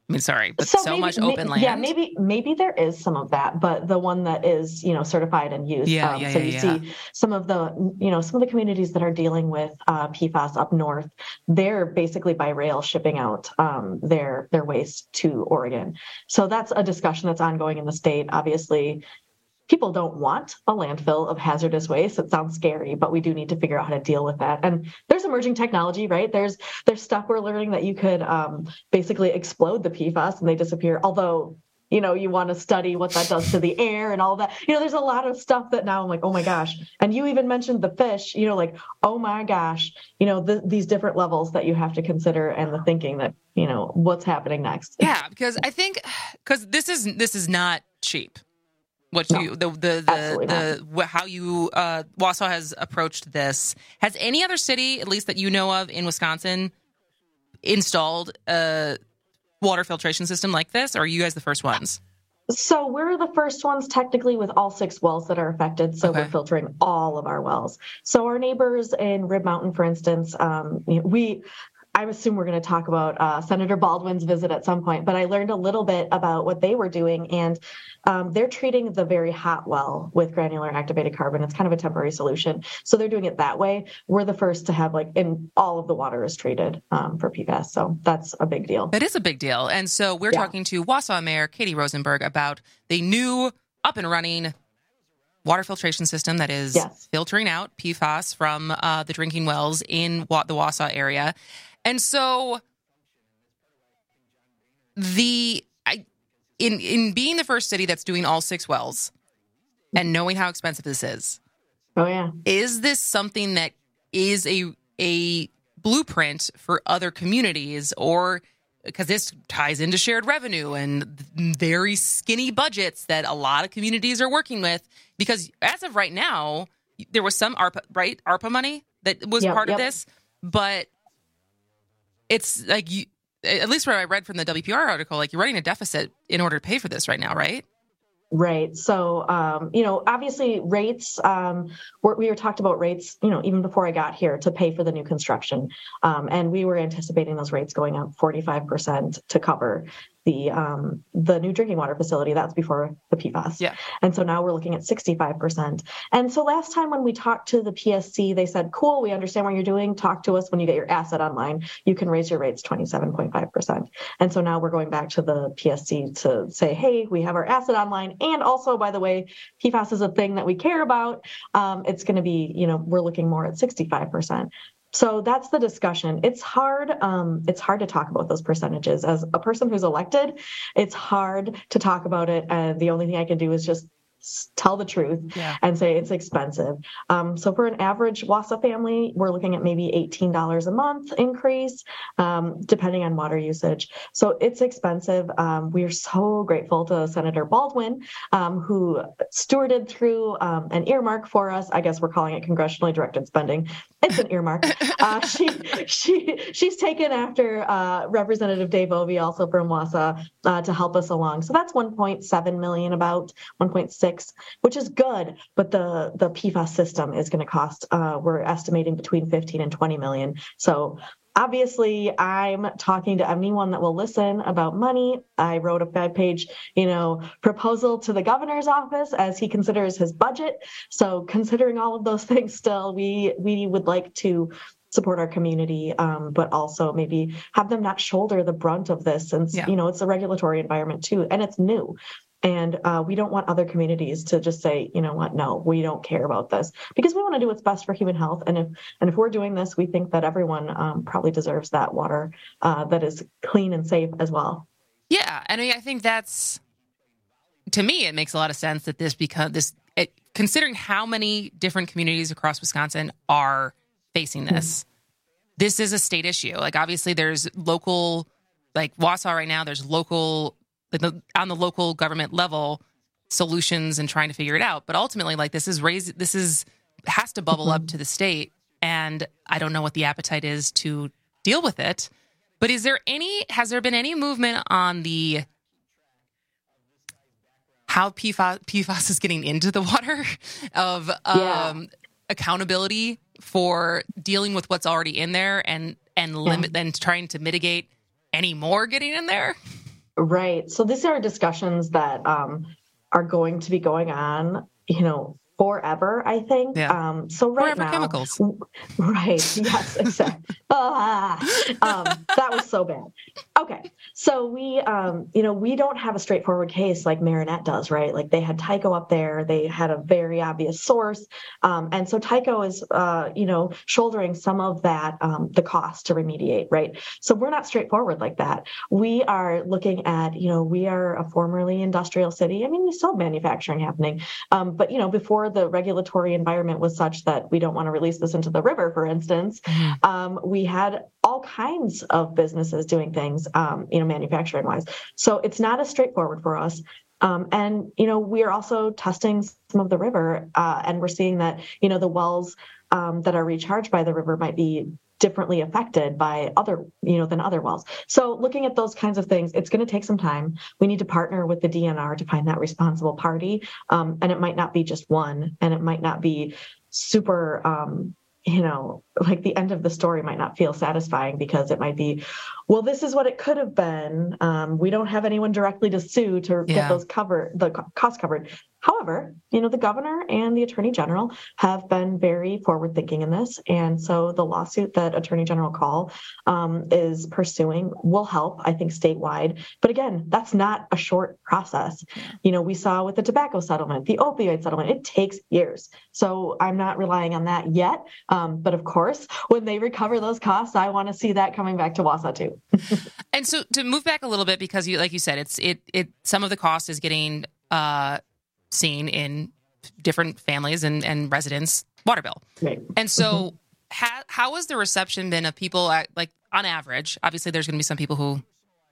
I mean, sorry, but so, so maybe, much may, open land. Yeah, maybe maybe there is some of that, but the one that is, you know, certified and used. Yeah, um, yeah, so yeah, you yeah. see some of the, you know, some of the communities that are dealing with uh, P FAS up north, they're basically by rail shipping out um, their their waste to Oregon. So that's a discussion that's ongoing in the state. Obviously, people don't want a landfill of hazardous waste. It sounds scary, but we do need to figure out how to deal with that. And there's emerging technology, right? There's there's stuff we're learning that you could um, basically explode the P FAS and they disappear. Although, you know, you want to study what that does to the air and all that. You know, there's a lot of stuff that now I'm like, oh my gosh. And you even mentioned the fish, you know, like, oh my gosh, you know, the, these different levels that you have to consider and the thinking that, you know, what's happening next. Yeah, because I think, because this is this is not cheap. What you no, the the the, the how you uh, Wausau has approached this. Has any other city, at least that you know of in Wisconsin, installed a water filtration system like this? Or are you guys the first ones? So we're the first ones technically with all six wells that are affected. So okay. We're filtering all of our wells. So our neighbors in Rib Mountain, for instance, um, we. I assume we're going to talk about uh, Senator Baldwin's visit at some point, but I learned a little bit about what they were doing, and um, they're treating the very hot well with granular activated carbon. It's kind of a temporary solution. So they're doing it that way. We're the first to have, like, in all of the water is treated um, for P FAS. So that's a big deal. It is a big deal. And so we're yeah. talking to Wausau Mayor Katie Rosenberg about the new up and running water filtration system that is yes. filtering out P FAS from uh, the drinking wells in wa- the Wausau area. And so the I, in in being the first city that's doing all six wells and knowing how expensive this is. Oh yeah. Is this something that is a a blueprint for other communities, or because this ties into shared revenue and very skinny budgets that a lot of communities are working with? Because as of right now, there was some ARPA, right? ARPA money that was yep, part yep. of this, but it's like, you, at least what I read from the W P R article, like you're running a deficit in order to pay for this right now, right? Right. So, um, you know, obviously rates, um, we're, we were talked about rates, you know, even before I got here to pay for the new construction. Um, and we were anticipating those rates going up forty-five percent to cover the um, the new drinking water facility. That's before the P FAS. Yeah. And so now we're looking at sixty-five percent. And so last time when we talked to the P S C, they said, cool, we understand what you're doing. Talk to us when you get your asset online. You can raise your rates twenty-seven point five percent. And so now we're going back to the P S C to say, hey, we have our asset online. And also, by the way, P FAS is a thing that we care about. Um, it's going to be, you know, we're looking more at sixty-five percent. So that's the discussion. It's hard. Um, it's hard to talk about those percentages. As a person who's elected, it's hard to talk about it. And the only thing I can do is just tell the truth yeah. and say it's expensive. Um, so for an average Wausau family, we're looking at maybe eighteen dollars a month increase, um, depending on water usage. So it's expensive. Um, we are so grateful to Senator Baldwin, um, who stewarded through um, an earmark for us. I guess we're calling it congressionally directed spending. It's an earmark. Uh, she she she's taken after uh, Representative Dave Ovey, also from Wausau, uh, to help us along. So that's one point seven million, about one point six, which is good. But the the P FAS system is going to cost. Uh, we're estimating between fifteen and twenty million. So obviously, I'm talking to anyone that will listen about money. I wrote a five-page, you know, proposal to the governor's office as he considers his budget. So considering all of those things, still, we we would like to support our community, um, but also maybe have them not shoulder the brunt of this, since yeah. you know it's a regulatory environment too, and it's new. And uh, we don't want other communities to just say, you know what, no, we don't care about this, because we want to do what's best for human health. And if and if we're doing this, we think that everyone um, probably deserves that water uh, that is clean and safe as well. Yeah, and I think that's, to me, it makes a lot of sense that this because this, it, considering how many different communities across Wisconsin are facing this, mm-hmm. this is a state issue. Like obviously, there's local, like Wausau right now, there's local. The, on the local government level, solutions and trying to figure it out. But ultimately, like this is raised, this is has to bubble up to the state, and I don't know what the appetite is to deal with it. But is there any? Has there been any movement on the how P FAS, P FAS is getting into the water of um, yeah. accountability for dealing with what's already in there and and limit yeah. and trying to mitigate any more getting in there? Right. So these are discussions that um, are going to be going on, you know, forever, I think. Yeah. Um, so right forever now, chemicals. Right. Yes, exactly. ah, um, that was so bad. Okay. So we, um, you know, we don't have a straightforward case like Marinette does, right? Like they had Tyco up there. They had a very obvious source. Um, and so Tyco is, uh, you know, shouldering some of that, um, the cost to remediate, right? So we're not straightforward like that. We are looking at, you know, we are a formerly industrial city. I mean, we still have manufacturing happening. Um, but, you know, before the regulatory environment was such that we don't want to release this into the river, for instance, mm-hmm. um, we had all kinds of businesses doing things, um, you know, manufacturing wise. So it's not as straightforward for us. Um, and, you know, we are also testing some of the river uh, and we're seeing that, you know, the wells um, that are recharged by the river might be differently affected by other, you know, than other wells. So looking at those kinds of things, it's going to take some time. We need to partner with the D N R to find that responsible party. Um, and it might not be just one, and it might not be super, um, you know, like the end of the story might not feel satisfying because it might be, well, this is what it could have been. Um, we don't have anyone directly to sue to Yeah. get those covered, the costs covered. However, you know, the governor and the attorney general have been very forward thinking in this. And so the lawsuit that Attorney General Call um, is pursuing will help, I think, statewide. But again, that's not a short process. You know, we saw with the tobacco settlement, the opioid settlement, it takes years. So I'm not relying on that yet. Um, but of course, when they recover those costs, I want to see that coming back to Wausau too. And so to move back a little bit, because you, like you said, it's it it some of the cost is getting uh, seen in different families and, and residents' water bill. Right. And so Mm-hmm. ha, how has the reception been of people at, like on average? Obviously, there's going to be some people who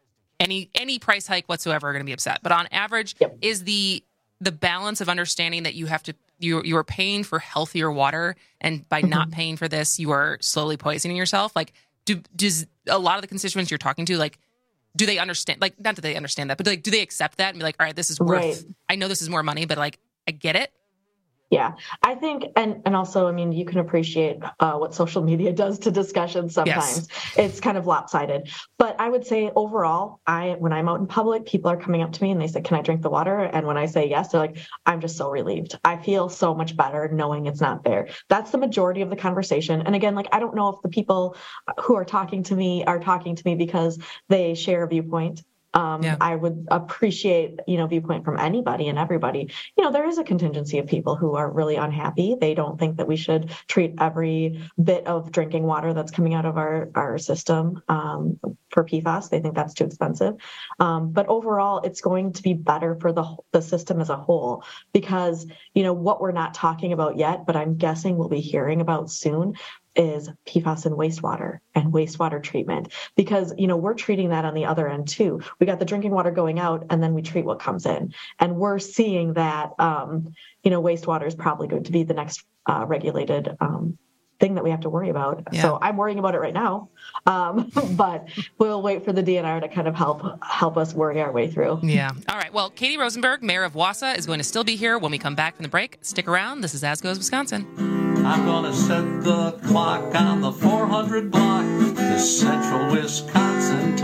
any any price hike whatsoever are going to be upset. But on average, Yep. is the the balance of understanding that you have to you you are paying for healthier water, and by not paying for this, you are slowly poisoning yourself. Like, do does a lot of the constituents you're talking to, like, do they understand? Like, not that they understand that, but like, do they accept that and be like, all right, this is worth. Right. I know this is more money, but like, I get it. Yeah, I think, and and also, I mean, you can appreciate uh, what social media does to discussions sometimes. Yes. It's kind of lopsided. But I would say overall, I when I'm out in public, people are coming up to me and they say, can I drink the water? And when I say yes, they're like, I'm just so relieved. I feel so much better knowing it's not there. That's the majority of the conversation. And again, like, I don't know if the people who are talking to me are talking to me because they share a viewpoint. Um, Yeah. I would appreciate, you know, viewpoint from anybody and everybody. You know, there is a contingency of people who are really unhappy. They don't think that we should treat every bit of drinking water that's coming out of our, our system um, for P FAS. They think that's too expensive. Um, but overall, it's going to be better for the the system as a whole because, you know, what we're not talking about yet, but I'm guessing we'll be hearing about soon, is P FAS in wastewater and wastewater treatment, because, you know, we're treating that on the other end too. We got the drinking water going out and then we treat what comes in. And we're seeing that, um, you know, wastewater is probably going to be the next uh, regulated um, thing that we have to worry about. Yeah. So I'm worrying about it right now, um, but we'll wait for the D N R to kind of help help us worry our way through. Yeah. All right. Well, Katie Rosenberg, mayor of Wausau, is going to still be here when we come back from the break. Stick around. This is As Goes Wisconsin. I'm gonna set the clock on the four hundred block to central Wisconsin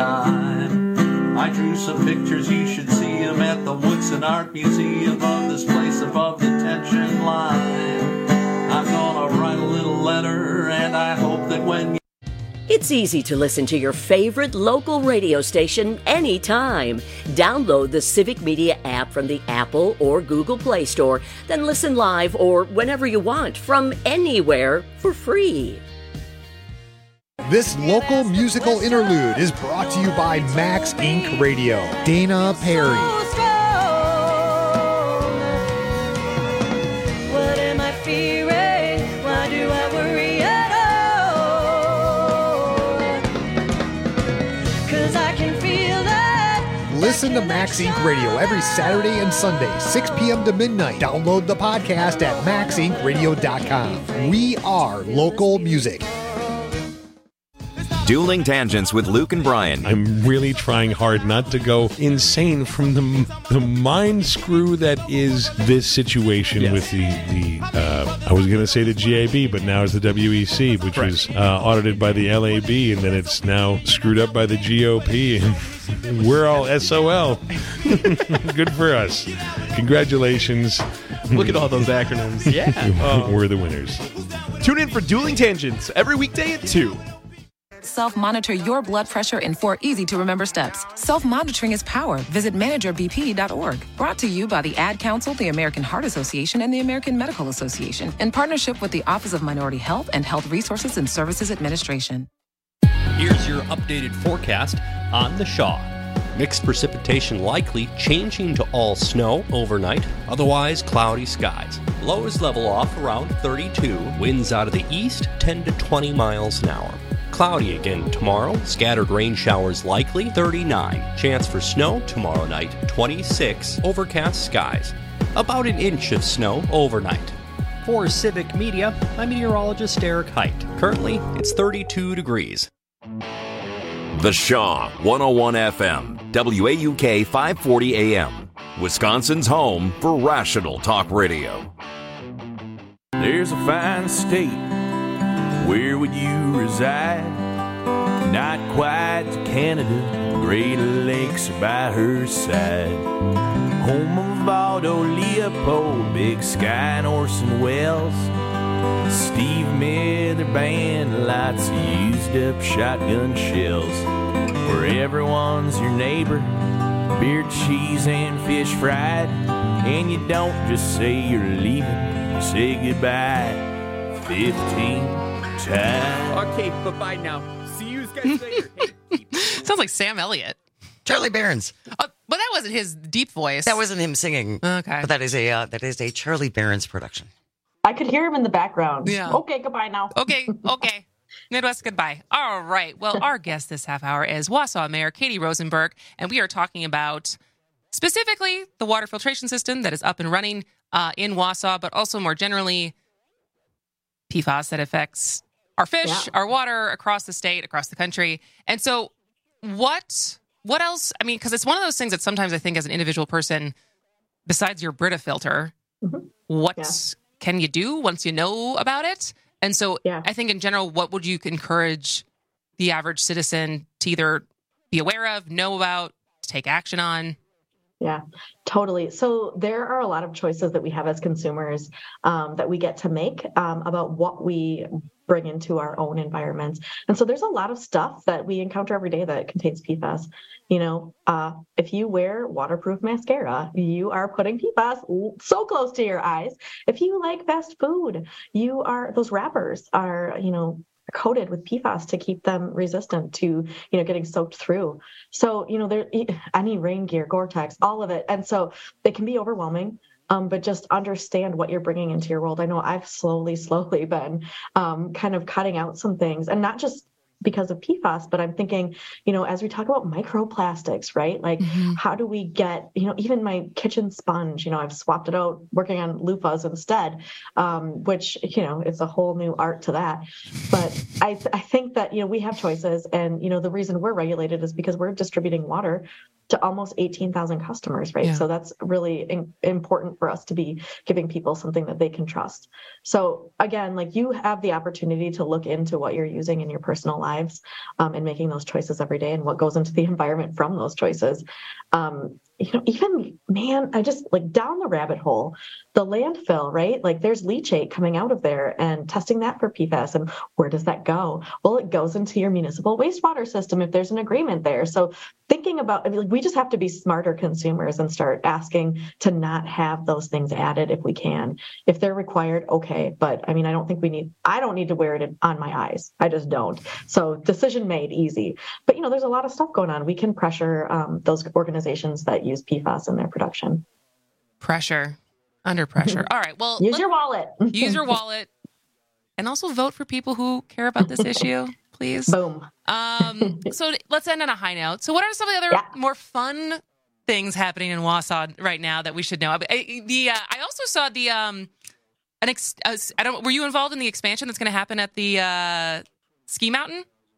time. I drew some pictures, you should see them at the Woodson Art Museum of this place above the tension line. I'm gonna write a little letter and I hope that when you It's easy to listen to your favorite local radio station anytime. Download the Civic Media app from the Apple or Google Play Store, then listen live or whenever you want from anywhere for free. This local musical interlude is brought to you by Max Incorporated. Radio. Dana Perry. What am I fearing? Why do I worry at all? 'Cause I can feel that. Listen to Max Incorporated Radio every Saturday and Sunday, six p.m. to midnight. Download the podcast at max inc radio dot com. We are local music. Dueling Tangents with Luke and Brian. I'm really trying hard not to go insane from the the mind screw that is this situation yes. with the, the uh, I was going to say the G A B, but now it's the W E C, which right. was uh, audited by the L A B, and then it's now screwed up by the G O P, and we're all S O L. Good for us. Congratulations. Look at all those acronyms. Yeah. um, we're the winners. Tune in for Dueling Tangents every weekday at two. Self-monitor your blood pressure in four easy-to-remember steps. Self-monitoring is power. Visit manager b p dot org. Brought to you by the Ad Council, the American Heart Association, and the American Medical Association, in partnership with the Office of Minority Health and Health Resources and Services Administration. Here's your updated forecast on the Shaw. Mixed precipitation likely, changing to all snow overnight, otherwise cloudy skies. Lows level off around thirty-two, winds out of the east ten to twenty miles an hour. Cloudy again tomorrow, scattered rain showers likely, thirty-nine. Chance for snow tomorrow night, twenty-six. Overcast skies. About an inch of snow overnight. For Civic Media, I'm meteorologist Eric Height. Currently, it's thirty-two degrees. The Shaw, one oh one F M, W A U K five forty A M, Wisconsin's home for rational talk radio. There's a fine state, where would you reside? Not quite to Canada, the Great Lakes are by her side. Home of Aldo Leopold, Big Sky and Orson Welles. Steve Miller Band, lots of used up shotgun shells. Where everyone's your neighbor, beer, cheese, and fish fried. And you don't just say you're leaving, you say goodbye fifteen times. Okay, bye-bye now. See you guys later. Hey, sounds like Sam Elliott. Charlie Berens. Oh, but that wasn't his deep voice. That wasn't him singing. Okay. But that is a uh, that is a Charlie Berens production. I could hear him in the background. Yeah. Okay, goodbye now. Okay, okay. Midwest goodbye. All right. Well, our guest this half hour is Wausau Mayor Katie Rosenberg, and we are talking about specifically the water filtration system that is up and running uh, in Wausau, but also more generally P FAS that affects our fish, yeah. our water across the state, across the country. And so what what else? I mean, because it's one of those things that sometimes I think as an individual person, besides your Brita filter, mm-hmm. what yeah. can you do once you know about it? And so yeah. I think in general, what would you encourage the average citizen to either be aware of, know about, to take action on? Yeah, totally. So there are a lot of choices that we have as consumers um, that we get to make um, about what we bring into our own environments. And so there's a lot of stuff that we encounter every day that contains P FAS. You know, uh, if you wear waterproof mascara, you are putting P FAS so close to your eyes. If you like fast food, you are, those wrappers are, you know, coated with P FAS to keep them resistant to, you know, getting soaked through. So, you know, there, any rain gear, Gore-Tex, all of it. And so they can be overwhelming, um, but just understand what you're bringing into your world. I know I've slowly, slowly been um, kind of cutting out some things, and not just because of P FAS, but I'm thinking, you know, as we talk about microplastics, right? Like, mm-hmm. how do we get, you know, even my kitchen sponge, you know, I've swapped it out working on loofahs instead, um, which, you know, it's a whole new art to that. But I, th- I think that, you know, we have choices, and, you know, the reason we're regulated is because we're distributing water to almost eighteen thousand customers, right? Yeah. So that's really in- important for us to be giving people something that they can trust. So again, like, you have the opportunity to look into what you're using in your personal lives um, and making those choices every day, and what goes into the environment from those choices. Um, you know, even, man, I just, like, down the rabbit hole, the landfill, right? Like, there's leachate coming out of there, and testing that for P FAS. And where does that go? Well, it goes into your municipal wastewater system if there's an agreement there. So thinking about, I mean, we just have to be smarter consumers and start asking to not have those things added if we can. If they're required, okay. But I mean, I don't think we need, I don't need to wear it on my eyes. I just don't. So decision made, easy. But, you know, there's a lot of stuff going on. We can pressure um, those organizations that use P FAS in their production. Pressure. Under pressure. All right. Well, use your wallet. Use your wallet. And also vote for people who care about this issue, please. Boom. Um, so let's end on a high note. So what are some of the other yeah. more fun things happening in Wausau right now that we should know? I, the uh, I also saw the um, an ex- uh, I don't. Were you involved in the expansion that's going to happen at the uh, Ski Mountain?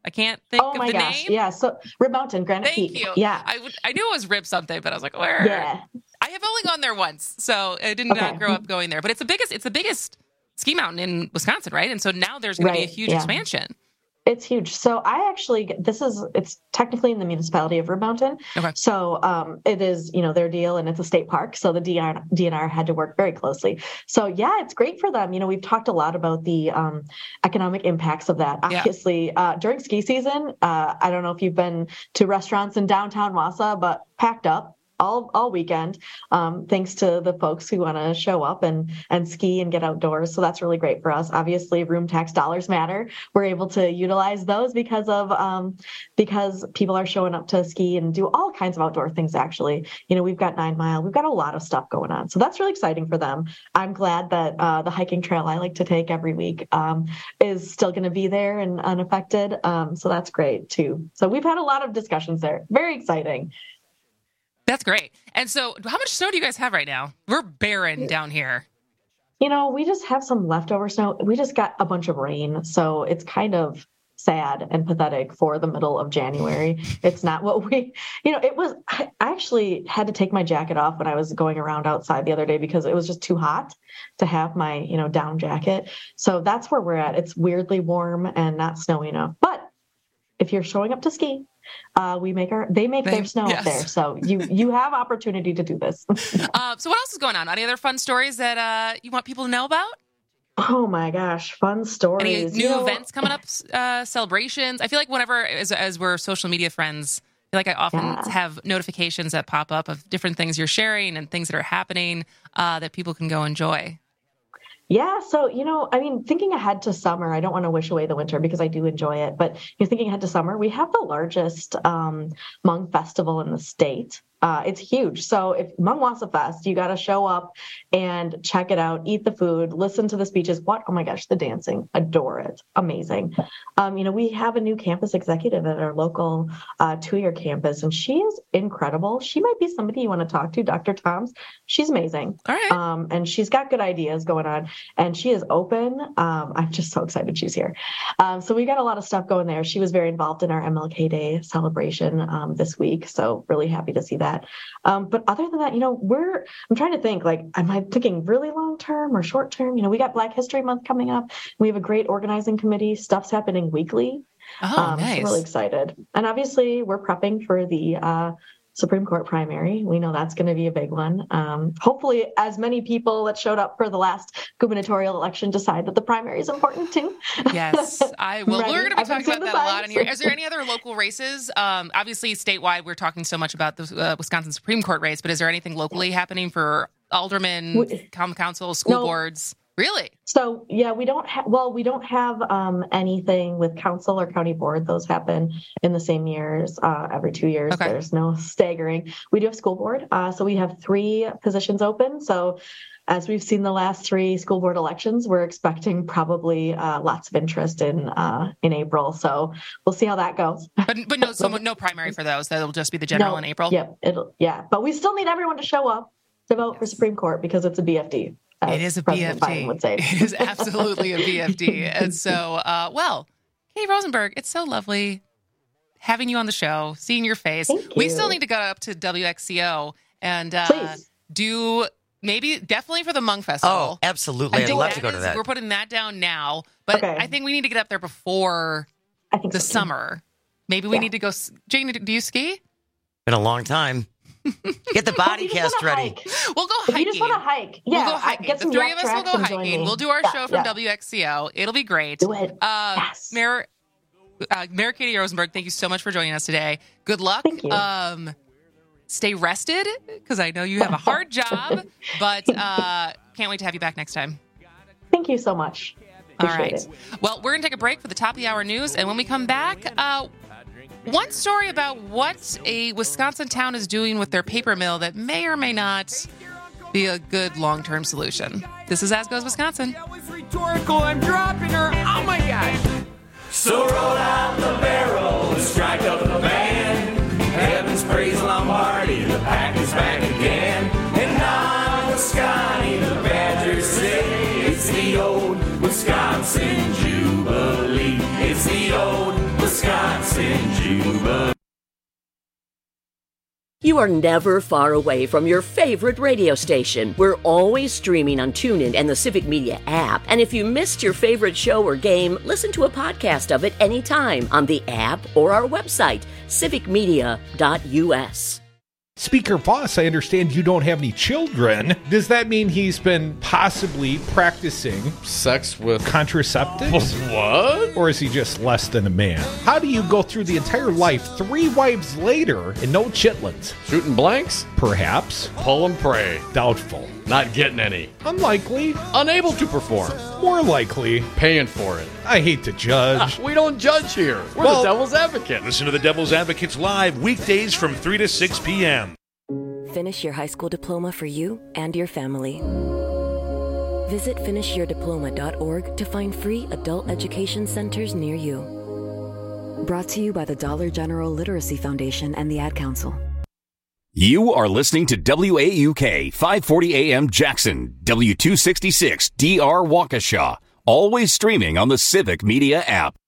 I can't think Oh of my the gosh. name. Yeah. So Rib Mountain, Granite Thank Peak. you. Yeah. I, would, I knew it was Rib something, but I was like, where? Yeah. I have only gone there once, so I didn't uh, Okay. grow up going there. But it's the biggest. It's the biggest ski mountain in Wisconsin, right? And so now there's going to be a Right, huge yeah. expansion. It's huge. So I actually, this is, it's technically in the municipality of Rib Mountain. Okay. So um, it is, you know, their deal, and it's a state park. So the D R, D N R had to work very closely. So yeah, it's great for them. You know, we've talked a lot about the um, economic impacts of that. Yeah. Obviously, uh, during ski season, uh, I don't know if you've been to restaurants in downtown Wausau, but packed up all all weekend, um, thanks to the folks who want to show up and and ski and get outdoors. So that's really great for us. Obviously, room tax dollars matter. We're able to utilize those because of um, because people are showing up to ski and do all kinds of outdoor things. Actually, you know, we've got Nine Mile, we've got a lot of stuff going on. So that's really exciting for them. I'm glad that uh, the hiking trail I like to take every week um, is still going to be there and unaffected. Um, so that's great too. So we've had a lot of discussions there. Very exciting. That's great. And so, how much snow do you guys have right now? We're barren down here. You know, we just have some leftover snow. We just got a bunch of rain. So it's kind of sad and pathetic for the middle of January. It's not what we, you know, it was, I actually had to take my jacket off when I was going around outside the other day because it was just too hot to have my, you know, down jacket. So that's where we're at. It's weirdly warm and not snowy enough. But if you're showing up to ski, uh, we make our, they make They- their snow yes. up there. So you, you have opportunity to do this. Uh, so, what else is going on? Any other fun stories that uh, you want people to know about? Oh my gosh, fun stories. Any new You know, events coming up? Uh, celebrations? I feel like whenever, as, as we're social media friends, I feel like I often Yeah. have notifications that pop up of different things you're sharing and things that are happening uh, that people can go enjoy. Yeah. So, you know, I mean, thinking ahead to summer, I don't want to wish away the winter because I do enjoy it. But you're thinking ahead to summer, we have the largest um, Hmong festival in the state. Uh, it's huge. So if Hmong Wausau Fest, you got to show up and check it out, eat the food, listen to the speeches. What? Oh my gosh, the dancing. Adore it. Amazing. Um, you know, we have a new campus executive at our local uh, two-year campus, and she is incredible. She might be somebody you want to talk to, Doctor Toms. She's amazing. All right. Um, and she's got good ideas going on, and she is open. Um, I'm just so excited she's here. Um, so we got a lot of stuff going there. She was very involved in our M L K Day celebration um, this week. So really happy to see that. Um, but other than that, you know, we're, I'm trying to think, like, am I thinking really long term or short term? You know, we got Black History Month coming up. We have a great organizing committee. Stuff's happening weekly. Oh, um, nice. So really excited. And obviously we're prepping for the uh, Supreme Court primary. We know that's going to be a big one. Um, hopefully as many people that showed up for the last gubernatorial election decide that the primary is important too. Yes, I will. Ready? We're going to be I've been talking seeing about the that a lot in signs. here. Is there any other local races? Um, obviously, statewide, we're talking so much about the uh, Wisconsin Supreme Court race, but is there anything locally happening for aldermen, We- common council, school No. boards? Really? So yeah, we don't have, well, we don't have um, anything with council or county board. Those happen in the same years, uh, every two years. Okay. There's no staggering. We do have school board. Uh, so we have three positions open. So as we've seen the last three school board elections, we're expecting probably uh, lots of interest in uh, in April. So we'll see how that goes. But but no, so no primary for those. That'll just be the general No, in April. Yep. It'll, yeah. But we still need everyone to show up to vote for Supreme Court because it's a B F D. as It is a President B F D. Biden would say. It is absolutely a B F D. And so, uh, well, Katie Rosenberg, it's so lovely having you on the show, seeing your face. Thank We you. still need to go up to W X C O and uh, Please. do maybe definitely for the Hmong Festival. Oh, absolutely. I I'd think love to go to is- that. We're putting that down now, but Okay. I think we need to get up there before I think the so, too. summer. Maybe we Yeah. need to go. s- Jane, do you ski? Been a long time. Get the body You just cast wanna ready. hike. We'll go If hiking. you just want to hike, yeah, we'll go I- hiking. get The some three rec of us will tracks go and join hiking. me. We'll do our Yeah, show from yeah. W X C O. It'll be great. Do it. Uh, Yes. Mayor, uh, Mayor Katie Rosenberg, thank you so much for joining us today. Good luck. Thank you. Um, stay rested because I know you have a hard job, but uh, can't wait to have you back next time. Thank you so much. All Appreciate right. it. Well, we're going to take a break for the top of the hour news. And when we come back, uh, one story about what a Wisconsin town is doing with their paper mill that may or may not be a good long-term solution. This is As Goes Wisconsin. Rhetorical, I'm dropping her. Oh my gosh. So roll out the barrel and strike up the band. Heavens praise Lombardi, the pack is back again. And on Wisconsin, the Badgers say it's the old Wisconsin Jubilee. It's the old Wisconsin send you money. You are never far away from your favorite radio station. We're always streaming on TuneIn and the Civic Media app. And if you missed your favorite show or game, listen to a podcast of it anytime on the app or our website, civic media dot u s. Speaker Voss, I understand you don't have any children. Does that mean he's been possibly practicing sex with contraceptives? What? Or is he just less than a man? How do you go through the entire life three wives later and no chitlins? Shooting blanks? Perhaps. Pull and pray. Doubtful. Not getting any. Unlikely. Unable to perform. More likely. Paying for it. I hate to judge. Ah, we don't judge here. We're Well, the Devil's Advocate. Listen to the Devil's Advocates live weekdays from three to six p.m. Finish your high school diploma for you and your family. Visit finish your diploma dot org to find free adult education centers near you. Brought to you by the Dollar General Literacy Foundation and the Ad Council. You are listening to W A U K five forty A M Jackson, W two sixty-six D R Waukesha, always streaming on the Civic Media app.